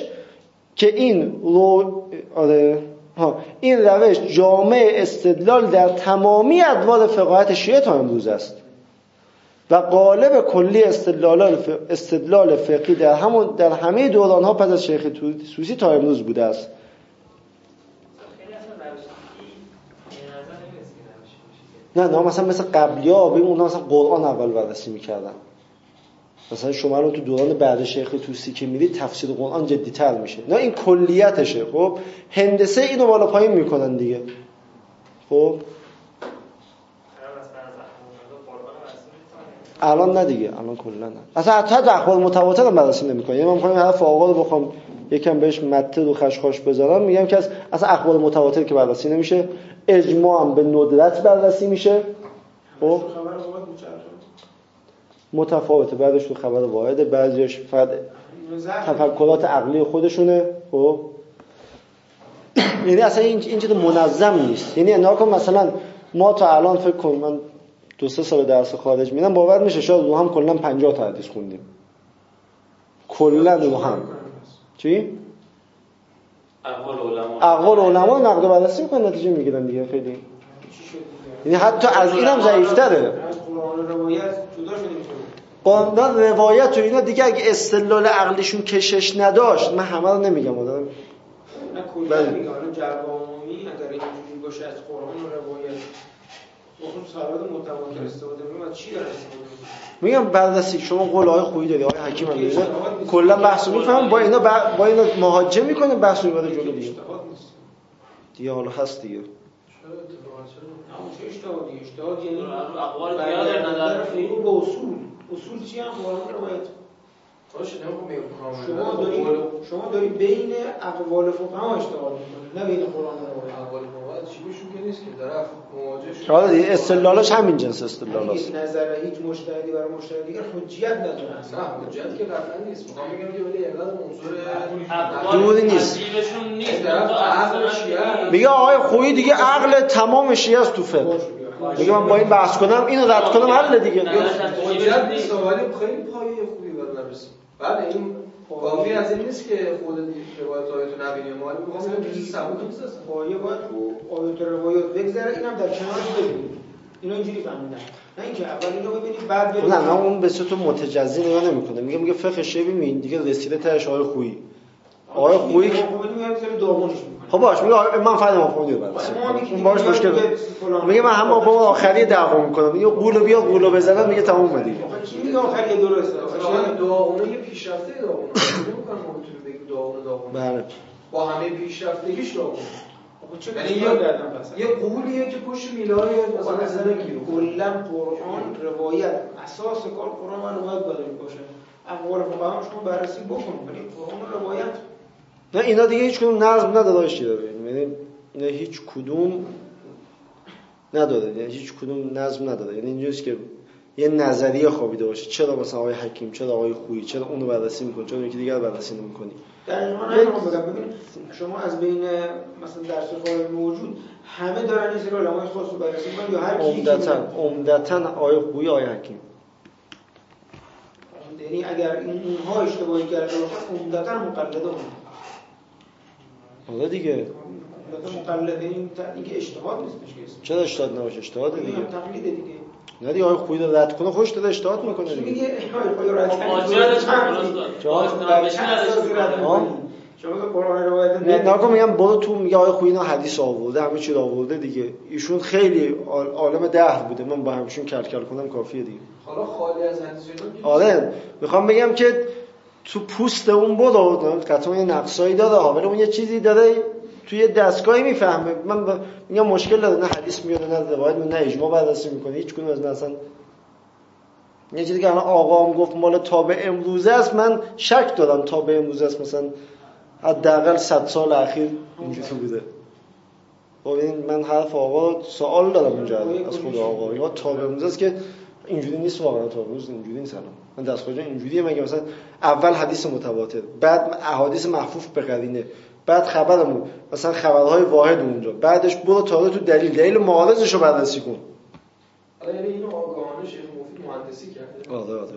این روش جامع استدلال در تمامی ادوار فقاهت شیعه تا امروز است و غالب کلی استدلال فقهی در همه دوران‌ها پس از شیخ طوسی تا امروز بوده است. نه مثلا مثل قبلی‌ها ببین اونها مثلا قرآن اول بررسی می‌کردن. مثلا شما الان تو دوران بعد شیخ طوسی که میرید تفسیر قرآن جدی‌تر میشه. نه این کلیتشه. خب هندسه اینو بالا پایین میکنن دیگه. خب الان نه دیگه، الان کلا نه. اصلا حتی اخبار متواتر هم بررسی نمیکنن. یعنی من میخوام حرف آقا رو بخوام یکم بهش مته رو خشخاش بذارم، میگم که اصلا اخبار متواتر که بررسی نمیشه، اجماع هم به ندرت بررسی میشه. خب متفاوته، بعدش تو خبر واحده، بعضیش تفکرات عقلی خودشونه. خب یعنی اصلا این چیز منظم نیست. یعنی انا کن مثلا ما تا الان فکر کن من 2-3 سال درس خارج میدم، باور میشه شاید رو هم کلا 50 تا حدیث خوندیم کلا رو هم. چی؟ اقوال علما نقد و بررسی میکنن، نتیجه میگیرن دیگه. خیلی یعنی حتی از اینم ضعیف‌تره. از قرآن روایت جدا شده میشه. قرآن روایت و اینا دیگه اگه استدلال عقلشون کشش نداشت، من همه رو نمیگم آدم. نه کلا میگم الان جواب عمومی اگر اینجوری باشه از قرآن و روایت سواد متواتر استفاده می‌کنیم از چی داره استفاده می‌کنیم؟ میگم بررسی شما قول آقای خویی داری آقای حکیم هم داره کلا بحث می‌فهمم با اینا مهاجم می‌کنه بحث رو بره جلو دیگه دیگه حالا هست دیگه اجتهاد یعنی اقوال دیگه در نظر فرو به اصول چی هم قرآن روایت شما داری بین اقوال فقها اجتهاد می‌کنی نه بین قرآن و روایت. اقوال فقها چی بهشون که نیست که طرف مواجه شده حالا دیگه استدلالش همین جنس استدلالاست. نظر هیچ مجتهدی برای مجتهد دیگر حجیت نداره اصلا. نه حجیت که قطعا نیست. میخوام بگم که ولی اینقدر عنصر دوری نیست. میگه آقای خویی دیگه عقل تمام شیعه است تو فقه. میگه من با این بحث کنم اینو رد کنم حل دیگه. حجیت نیست ولی خیلی پایه خوبی باید نرسیم. بعد این کافی از این نیست که خود روایت آیات نبینیم ما می‌خوام بگم چیزی ثابت نیست اصلا. پایه باید رو آیات روایات بگذره اینم در کنارش ببینید. اینا اینجوری فهمیدن. نه اینکه اول اینو ببینید بعد برید. نه اون به صورت متجزی نگاه نمی‌کنه. میگه فقه شیعه ببین دیگه رسیده تاش آقای خویی. آقای خویی که خب باش میگه من فهمیدم مفهومی رو بررسی اون باش مشکل میگه من هم با آخری دعوا میکنم میگه قولو بیا قولو بزنم میگه تموم دیگه کی میگه آخری درسته دعاونه یه پیشرفته دعاونه نمی‌کنم ما میتونیم بگیم دعاونه بله با همه پیشرفتگیش دعاونه یعنی یه قولیه که پشت میلاد مثلا زندگی کلا قرآن روایت اساس کار قرآن و روایت باید باشه اقوال فقها شما بررسی بکنید ولی قرآن و روایت نه اینا دیگه هیچ کدوم نظم نداره یعنی اینا هیچ کدوم نداره یعنی هیچ کدوم نظم نداره یعنی اینجوریه که یه نظریه خوابیده باشه چرا مثلا آقای حکیم چرا آقای خویی چرا اونو بررسی می‌کنی چرا یکی دیگر بررسی نمی‌کنی دقیقاً همین رو بگم ببین شما از بین مثلا درس فارغ موجود همه دارن این سری علمای خاص رو بررسی می‌کنن یا هر کی عمدتاً آقای خویی آقای حکیم یعنی اگر اینها اشتباهی کرده باشن عمدتاً مقلده اون حالا دیگه مقلده این که اجتهاد نیستش که چرا اجتهاد نباشه اجتهاد دیگه تقلید دیگه نه دیگه آقای خویی رو رد کنه خوش داره اجتهاد میکنه دیگه میگه آقای خویی رد کنه شما که قرآن روایت نگاه میگم برو تو میگه آقای خویی اینا حدیث آورده همه چی آورده دیگه ایشون خیلی عالم دهر بوده من با همشون کلکل کنم کافیه دیگه حالا خالی از حدیث آره میخوام بگم که تو پوست اون برو قطعا یه نقصایی داره ولی اون یه چیزی داره توی دستگاهی میفهمه من میگم مشکل داره نه حدیث میاره نه روایت نه اجماع بررسی میکنه هیچ کدوم از مثلا یه چیزی که الان آقام گفت مال تا به امروزه است من شک دارم تا به امروزه است مثلا حداقل 100 سال اخیر اینجوری بوده خب این من حرف آقا سوال دارم اونجا از خود آقا یا تا به امروزه است که اینجوری نیست واقعا تا امروز اینجوری نیست الان من دستگاه اینجوریه مگه مثلا اول حدیث متواتر بعد احادیث محفوف به قرینه بعد خبرمون مثلا خبرهای واحد اونجا بعدش برو تا تو دلیل معارضش رو بررسی کن حالا اینو آگاهانه شیخ مفید مهندسی کرده آره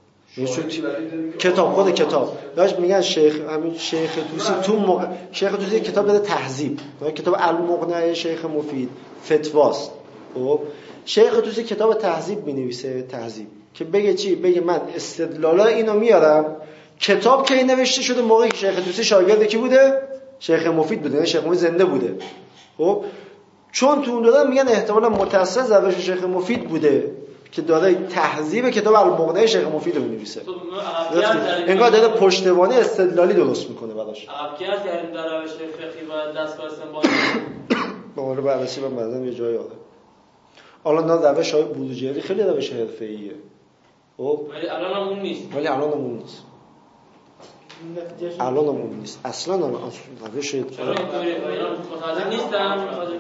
کتاب خود کتاب داشت میگن شیخ طوسی تو شیخ طوسی کتاب داره تهذیب کتاب المغنی شیخ مفید فتواست خب شیخ طوسی کتاب تهذیب مینویسه تهذیب که بگه چی بگه من استدلالا اینو میارم کتاب کی نوشته شده موقعی که شیخ طوسی شاگرد کی بوده شیخ مفید بوده شیخ مفید زنده بوده خب چون تو اون دادن میگن احتمالاً متأسس روش شیخ مفید بوده که داره تهذیب کتاب المغنی شیخ مفید رو می‌نویسه انگار داره پشتوانه استدلالی درست میکنه براش عقب‌گرد کردیم در روش فقهی و دستگاه استنباط به مورد بررسی من مثلا یه جایی آره حالا روش‌های بروجردی خیلی روش حرفه‌ایه خب ولی الان هم اون نیست الان هم نیست اصلا الان روش چرا اینطوری اینا متوجه نیستن متوجه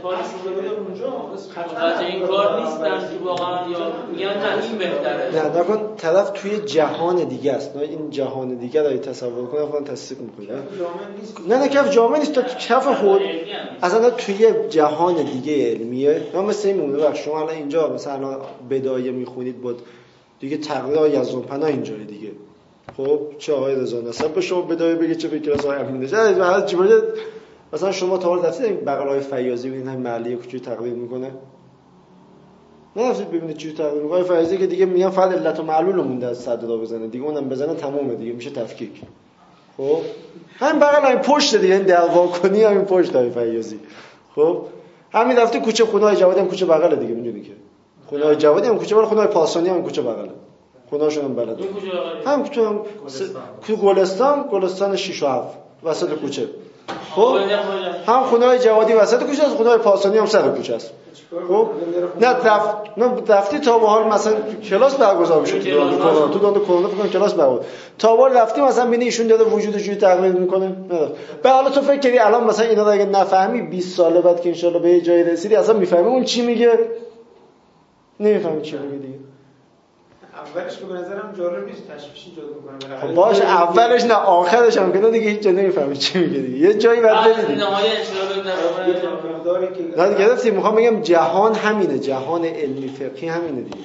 این کار نیستن که واقعا یا میگن نه این بهتره نه نکن طرف توی جهان دیگه است نه این جهان دیگه رو تصور کنه فقط تصدیق میکنه نه کف جامعه نیست تا کف خود اصلا توی جهان دیگه علمیه نه مثل این مونه وقت شما الان اینجا مثلا بدایه میخونید بود دیگه تقریبا یزدانپنا اینجوری دیگه خب چه آقای رضا نسب به شما بدایه بگه چه فکر از آقای امین نژاد هر چی باشه مثلا شما تا حالا رفتید بغلای فیاضی ببینید همین محله کوچولو تقریر میکنه نه رفتید ببینید چی تقریر میکنه فیاضی که دیگه میگن فقط علت و معلول مونده از صدر بزنه دیگه اونم بزنه تمومه دیگه میشه تفکیک خب همین بغل همین پشت دیگه این دعوا کنی همین پشت های فیاضی خب همین رفته کوچه خونه های جواد هم کوچه بغل دیگه میدونی که خونه‌های جوادی هم کوچه بغل، خونه‌های پاسانی هم کوچه بغله، خونه‌هاشون هم بلد. این کجا بغله؟ هم تو گلستان 6 و 7 وسط کوچه. خب هم خونه‌های جوادی وسط کوچه است، خونه‌های پاسانی هم سر کوچه است. خب نه رفتی تا به حال مثلا کلاس برگزار میشه تو دوران کرونا فکر کنم کلاس برگزار. تا به حال رفتی مثلا ببینی ایشون داره وجودش رو تقلید میکنه. نه به حالا تو فکر کردی الان مثلا اینا رو اگه نفهمی 20 سال بعد که ان شاءالله به یه جایی رسیدی اصلا میفهمی اون چی میگه؟ نمیفهمی چی میگه دیگه. اولش که به نظرم جالب نیست، تشخیصی جدا کنه. خب باشه اولش نه آخرش هم که دیگه هیچ جا نمیفهمی چی میگه دیگه. یه جایی بعد ببینید. نه گرفتی میخوام بگم جهان همینه، جهان علمی فقهی همینه دیگه.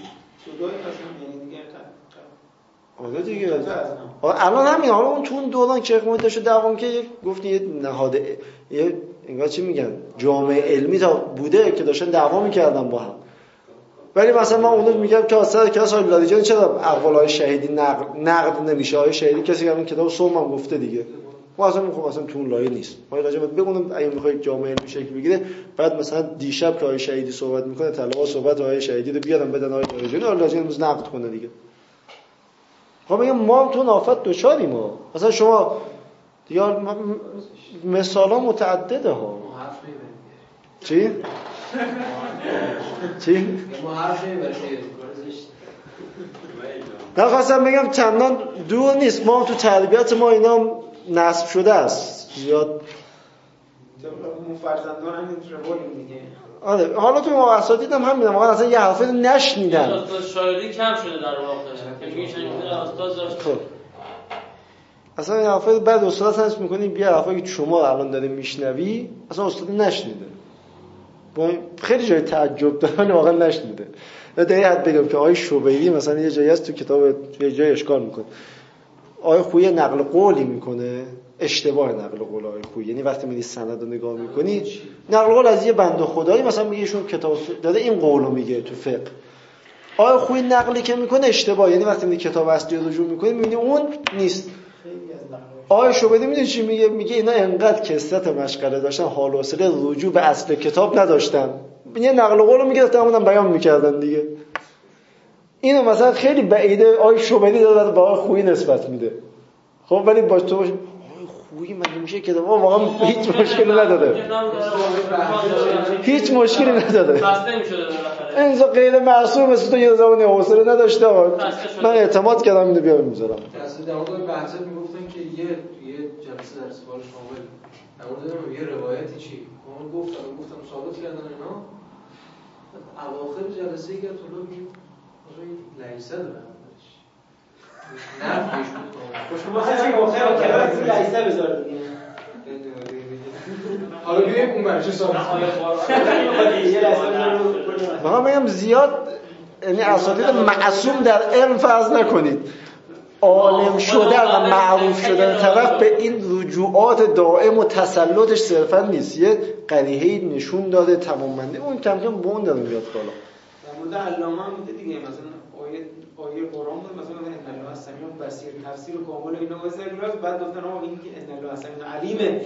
آره دیگه. الان همین حالا اون تو اون دوران که شیخ داشت دوام که گفت یه نهاد یه انگار چی میگن جامعه علمی تا بوده که داشتن دعوا میکردن با هم. ولی مثلا من اون میگم که اصلا کلاس های بلادیجان چرا اقوالای شهیدی نقد نمیشه؟ های شهیدی کسی که اون کتاب سوم هم گفته دیگه. ما اصلا میخوام اصلا تو اون لایه نیست. ما راجع به بگم اگه میخواید جامعه علمی شکل بگیره بعد مثلا دیشب که های شهیدی صحبت میکنه طلبه صحبت های شهیدی رو بیارن بدن های لاجان امروز نقد کنه دیگه. خب میگم ما هم تو نافت دوچاریم ها. مثلا شما دیگه مثالا متعدده ها. چی؟ چی؟ ما حرف نمیبریم. نه خواستم بگم چندان دور نیست، ما هم تو تربیت ما اینا هم نصب شده است زیاد. فرزندان هم این روالیم دیگه. آره حالا تو ما اساتید هم همینه، واقعا اصلا یه حرفی نشنیدن. استاد شاعری کم شده در واقع. میگه استاد داشت. اصلا یه حرفی بعد استاد سنس می‌کنی بیا حرفی که شما الان داری میشنوی اصلا استاد نشنیده. با خیلی جای تعجب دارن واقعا نشنیده. در این حد بگم که آقای شوبیری مثلا یه جایی هست تو کتاب یه جای اشکال میکنه. آقای خویی نقل قولی میکنه، اشتباه نقل قول آقای خویی. یعنی وقتی میری سند رو نگاه میکنی نقل قول از یه بنده خدایی مثلا میگه ایشون کتاب داده این قولو میگه تو فقه. آقای خویی نقلی که میکنه اشتباه، یعنی وقتی میری کتاب اصلی رو رجوع میکنی میبینی اون نیست. آقای شوبیری میدونی چی میگه؟ میگه اینا انقدر کثرت مشغله داشتن حال و حوصله رجوع به اصل کتاب نداشتن. یه نقل قول رو میگرفتن همونم بیان میکردن دیگه. اینو مثلا خیلی بعیده آقای شوبیری داره به آقای خویی نسبت میده. خب ولی باش تو آقای خویی مگه میشه که واقعا هیچ مشکلی نداره. هیچ مشکلی نداره. بسته میشده بالاخره. انسا غیر معصوم مثل تو یه زمانی حوصله نداشته. من اعتماد کردم اینو بیارم میذارم. اصلا در مورد بحث میگفتن که یه جلسه در سفارش شامل در مورد یه روایتی چی؟ من گفتم ثابت کردن اینا. اواخر جلسه که تو لو میگیم لایسه دارن. نفیش بود. شما چه گفتم که لایسه بذار دیگه. حالا بیایم اون برچه ثابت. من میگم زیاد یعنی اساتید معصوم در علم فرض نکنید. عالم شدن و معروف شدن طرف به این رجوعات دائم و تسلطش صرفا نیست. یه قریحه‌ای نشون داده تمام‌مندی اون کم کم بون داره میاد بالا. در مورد علامه هم میگه دیگه مثلا آیه قرآن بود مثلا ان الله سمیع بصیر تفسیر کامل اینو واسه بعد گفتن آقا این که ان الله سمیع علیمه.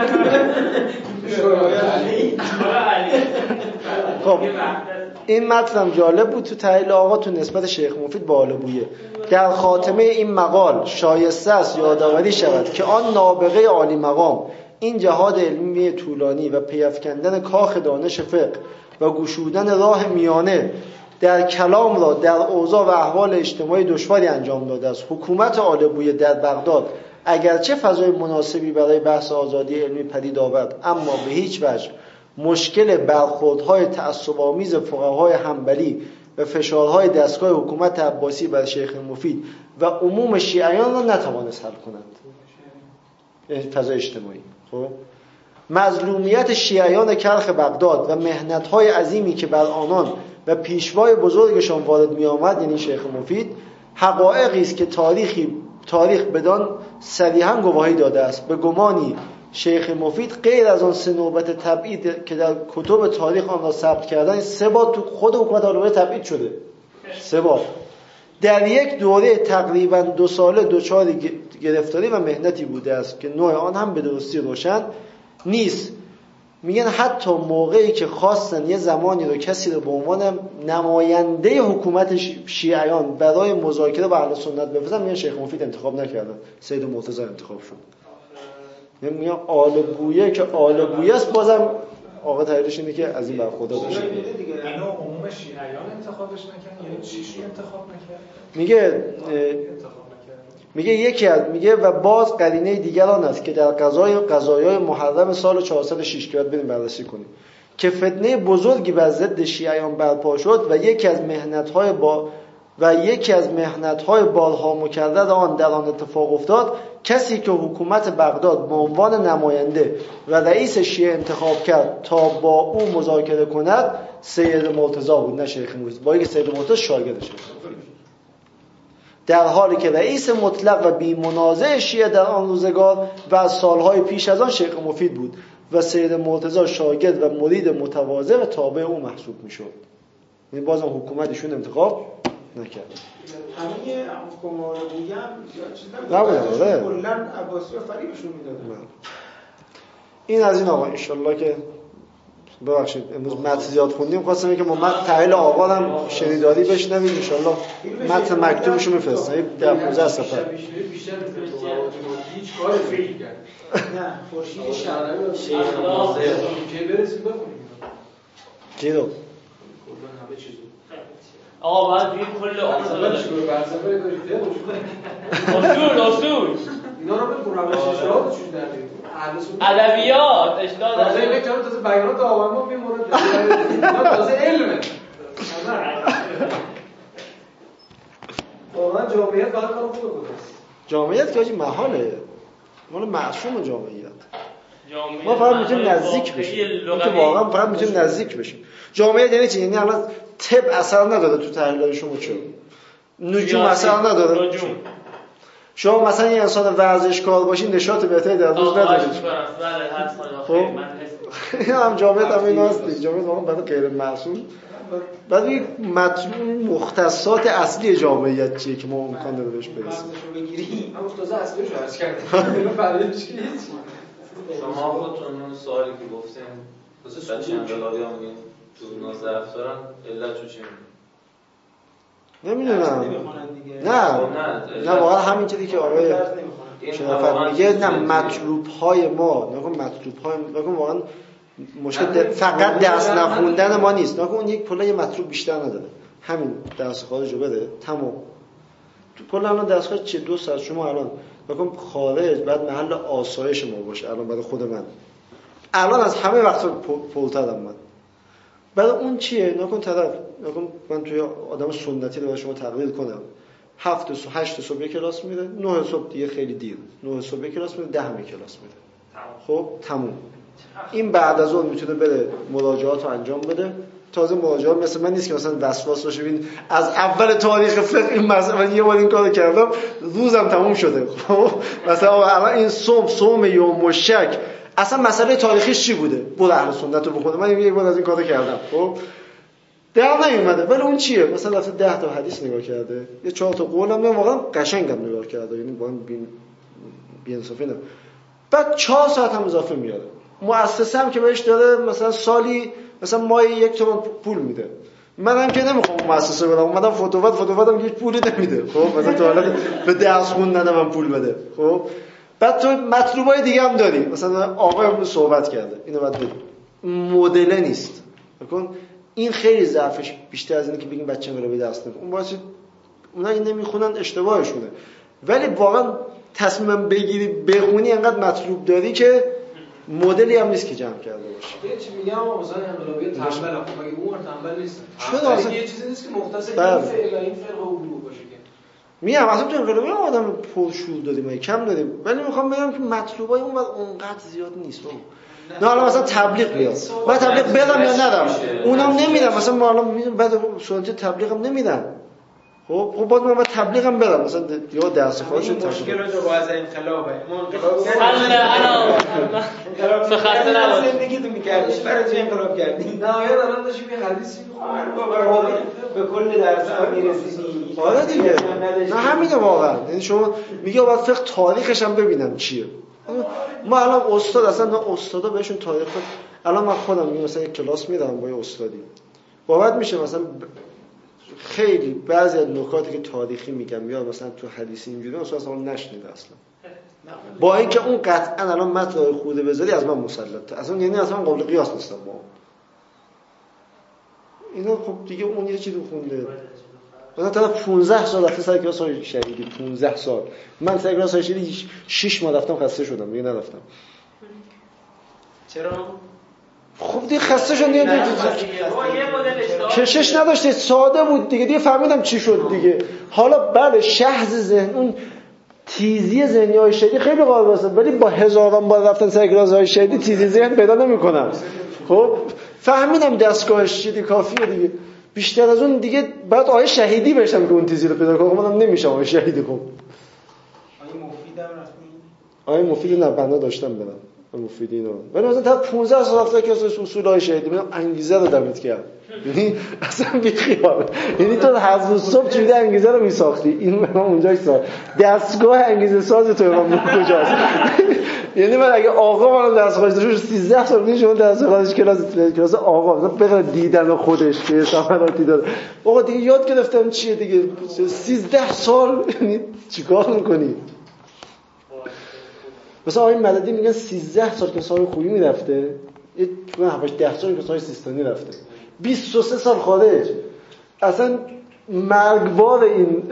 خب این مطلب جالب بود تو تحلیل آقا تو نسبت شیخ مفید با آل بویه. در خاتمه این مقال شایسته است یادآوری شود که آن نابغه عالی مقام این جهاد علمی طولانی و پیافکندن کاخ دانش فقه و گشودن راه میانه در کلام را در اوضاع و احوال اجتماعی دشواری انجام داده است. حکومت آل بویه در بغداد اگرچه فضای مناسبی برای بحث آزادی علمی پدید آورد اما به هیچ وجه مشکل برخوردهای تعصب‌آمیز فقهای حنبلی و فشارهای دستگاه حکومت عباسی بر شیخ مفید و عموم شیعیان را نتوانست حل کنند. یعنی فضای اجتماعی. خب مظلومیت شیعیان کرخ بغداد و مهنت‌های عظیمی که بر آنان و پیشوای بزرگشان وارد می‌آمد یعنی شیخ مفید حقایقی است که تاریخ بدان صریحاً گواهی داده است. به گمانی شیخ مفید غیر از آن 3 نوبت تبعید که در کتب تاریخ آن را ثبت کردن 3 بار تو خود حکومت آل بویه تبعید شده. 3 بار در یک دوره تقریباً 2 ساله دچار گرفتاری و مهنتی بوده است که نوع آن هم به درستی روشن نیست. میگن حتی موقعی که خواستن یه زمانی رو کسی رو به عنوان نماینده حکومت شیعیان برای مذاکره با اهل سنت بفرستن، میگن شیخ مفید انتخاب نکردن، سید مرتضی انتخاب شد. میگن آل بویه که آل بویه است، بازم آقا تحلیلش اینه که از این برخوردا بشه. اینو عموم شیعیان انتخابش نکردن، یعنی چیشی انتخاب نکرد؟ میگه یکی از و باز قرینه دیگر آن است که در قضایای محرم سال 406 که باید بریم بررسی کنیم که فتنه بزرگی بر ضد شیعیان برپا شد و یکی از مهنت‌های بارها مکرر آن در آن اتفاق افتاد. کسی که حکومت بغداد به عنوان نماینده و رئیس شیعه انتخاب کرد تا با او مذاکره کند سید مرتضی بود، نه شیخ مفید، با اینکه سید مرتضی شاگرد شیخ مفید، در حالی که رئیس مطلق و بی منازع شیعه در آن روزگار و از سالهای پیش از آن شیخ مفید بود و سید مرتضی شاگرد و مرید متواضع و تابع او محسوب میشد. این بازم حکومتشون انتخاب نکرد. همین کمال بویی هم چیزا کلا عباسی و فریبشون میدادن. این از این آقا ان شاءالله که ببخشید امروز متن زیاد خوندیم، خواستم که ما متن تحلیل آقا هم شنیداری بشنویم ان شاءالله متن مکتوبش رو میفرستم در 15 صفحه. بیشتر هیچ کاری نمی‌کرد. نه خورشید شب شیخ ناظر که برسیم بخونیم. چی رو؟ کلا همه چیزو. آقا باید بگیم کل اصلا شروع فلسفه داشته اصول اینا رو به روش اشتراط چون در ادبیات اشتراط تازه اینه که تازه بیانات آقا ما میمونه اینا تازه علمه. واقعا جامعیت باید کارو خوب کنه. جامعیت که آجی محاله، مال معصوم جامعیت. ما فقط میتونیم نزدیک بشیم. که واقعا فقط میتونیم نزدیک بشیم. جامعیت یعنی چی؟ یعنی الان طب اثر نداره تو تحلیل شما، چون نجوم اثر نداره. شما مثلا یه انسان ورزشکار باشین نشاط بهتری در روز ندارید. خب این هم جامعیت هم این هست. جامعیت واقعا برای غیر معصوم بعد یک مختصات اصلی جامعیت چیه که ما امکان داره بهش برسیم. اما تازه اصلیش رو عرض کردیم. فرقش چیه؟ شما خودتون اون سوالی که گفتین بچه انقلابی هم میگین تو ناز رفتارن علت چی نمیدونم. نه واقعا همین چیزی که آقای شرافت میگه، نه مطلوب های ما، نکن واقعا مشکل فقط درس نخوندن ما نیست. نکن اون یک پله مطلوب بیشتر نداره، همین درس خارج رو بده تمام. تو کلا الان درس خارج چه 2 ساعت شما الان نکن خارج بعد محل آسایش ما باشه. الان برای خود من الان از همه وقتا پولترم من. بعد اون چیه؟ نکن طرف نکن من توی آدم سنتی رو برای شما تقریر کنم 7 صبح 8 صبح کلاس میره، 9 صبح دیگه خیلی دیر، 9 صبح کلاس میره، 10 کلاس میره. خب تموم. این بعد از اون میتونه بره مراجعات رو انجام بده. تازه مراجعات مثل من نیست که مثلا وسواس باشه ببین از اول تاریخ فقه این مثلا یه بار این کارو کردم روزم تموم شده. خب مثلا الان این صوم یوم شک اصلا مسئله تاریخیش چی بوده؟ برو اهل سنت رو بخونه. من یک بار از این کارو کردم. خب در نیومده، ولی اون چیه؟ مثلا رفته 10 تا حدیث نگاه کرده، یه 4 تا قول هم واقعا قشنگم نگاه کرده، یعنی با هم بی انصافی نه. بعد 4 ساعت هم اضافه میاره. مؤسسه هم که بهش داره مثلا سالی مثلا ماهی 1 تومن پول میده. منم که نمیخوام مؤسسه برم، اومدم فتووتم هیچ پولی نمیده. خب مثلا تو حالت به درس خوندن من پول بده. خب بعد تو مطلوبای دیگه هم داری، مثلا آقا امروز صحبت کرده، اینو بعد بده. مدل نیست. ببین این خیلی ضعفش بیشتر از اینه که بگیم بچه‌ها رو به درس نمیخونن. اون واسه اونا این نمیخونن اشتباهشونه. ولی واقعا تصمیم بگیری بخونی انقدر مطلوب داری که مدلی هم نیست که جمع کرده باشه. یه چی میگم مثلا انقلابی تنبل، خب مگه اون تنبل نیست؟ چرا اصلا یه چیزی نیست که مختصر این فعل این فرقه و گروه باشه که میگم اصلا تو انقلابی هم آدم پرشور داریم، ما کم داریم، ولی میخوام بگم که مطلوبای اون اونقدر زیاد نیست. نه حالا مثلا تبلیغ بیاد، من تبلیغ بدم یا ندم، اونم نمیدم. مثلا ما الان میگم بعد سنت تبلیغم نمیدم. خب بعد من تبلیغم بدم، مثلا یا درس خارج این مشکل رو با از انقلابه. انقلاب خسته نباش. زندگی تو می‌کردی برای چه انقلاب کردی؟ نه یاد الان داشتیم یه حدیثی می‌خوندم به کل درس هم می‌رسیدی. آره دیگه. نه همینه واقعا. یعنی شما میگه بعد فقه تاریخش هم ببینم چیه. ما الان استاد اصلا استادا بهشون تاریخ الان من خودم مثلا یک کلاس میدم با یه استادی، باور میشه مثلا خیلی بعضی از نکاتی که تاریخی میگم یا مثلا تو حدیثی اینجوری اصلا نشنیده اصلا، با اینکه اون قطعا الان متن خوده بذاری از من مسلطه، اصلا یعنی اصلا قابل قیاس نیستم با اینا. خب دیگه اون یه چیزی خونده، مثلا تا 15 سال رفته سر کلاس های شهیدی، 15 سال. من سر کلاس های شهیدی 6 ماه رفتم، خسته شدم دیگه نرفتم. چرا؟ خب دیگه خسته شدم دیگه کشش نداشته، ساده بود دیگه فهمیدم چی شد دیگه. حالا بله شحذ ذهن، اون تیزی ذهنی های شهیدی خیلی قابل واسه، ولی با هزاران بار رفتن سر کلاس های شهیدی تیزی ذهن پیدا نمی‌کنم. خب فهمیدم دستگاهش چیزی کافیه دیگه. بیشتر از اون دیگه بعد آیه شهیدی بشم که اون تیزی رو پیدا کنم، منم نمیشم آیه شهیدی. خب آیه مفیدم رفتین؟ آیه مفید نه بنده داشتم برم مفیدی اینا، ولی مثلا تا 15 سال رفته که اصول های شهیدی میگم انگیزه رو دمید کرد. یعنی اصلا بی خیال، یعنی تو حظ صبح چیده انگیزه رو میساختی، این من اونجاش ساخت دستگاه انگیزه ساز تو من کجاست؟ یعنی من اگه آقا من دستگاهش داشت 13 سال پیش شما دستگاهش کلاس آقا مثلا بغیر دیدن خودش که سفراتی داره آقا دیگه یاد گرفتم چیه دیگه 13 سال، یعنی چیکار میکنی؟ مثلا آقای مددی میگن 13 سال که سال خوبی میرفته، یه 10 سال که سال سیستانی رفته، 23 سال خارج، اصلا مرگبار این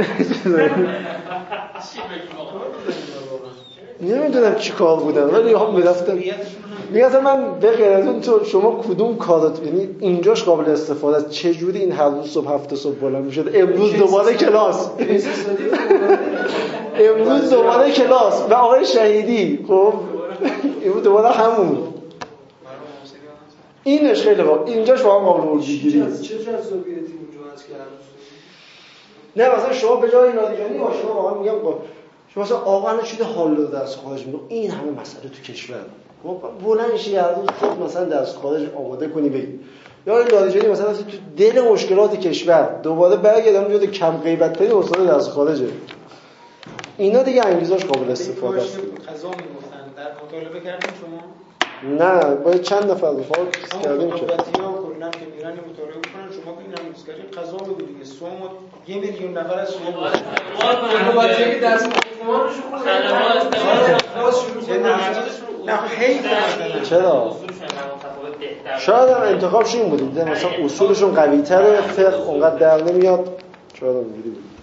نمیدونم چی کار بودن، ولی هم میرفتم میگم من بغیر از اون تو شما کدوم کارات، یعنی اینجاش قابل استفاده است، چه جوری این هر روز صبح 7 صبح بالا میشد، امروز دوباره کلاس امروز دوباره کلاس و آقای شهیدی، خب امروز دوباره همون اینش خیلی خوب، اینجاش واقعا قابل الگوگیری است. چه جذابیتی اونجا هست که نه مثلا شما به جای نادیجانی با شما واقعا میگم شما مثلا آقا الان چیز حال داده از خارج میگه این همه مسئله تو کشور، خب بلند شی هر روز خود مثلا درس خارج آماده کنی بگی، یا نادیجانی مثلا تو دل مشکلات کشور دوباره برگردن اونجا کم غیبت ترین استاد درس خارجه. اینا دیگه انگیزاش قابل استفاده است. قضا میگفتن در مطالبه کردین شما؟ نه باید چند نفر بخواد کردیم که مطالباتی ها کلا که میرن مطالعه میکنن، شما که این هم نیست کردین قضا بگو دیگه، صوم 1 میلیون نفر از صوم مطالباتی که درس احتمالش نه حیف چرا؟ شاید هم انتخابش این بودیم مثلا اصولشون قوی تره، فقه اونقدر در نمیاد، شاید هم اینجوری بود.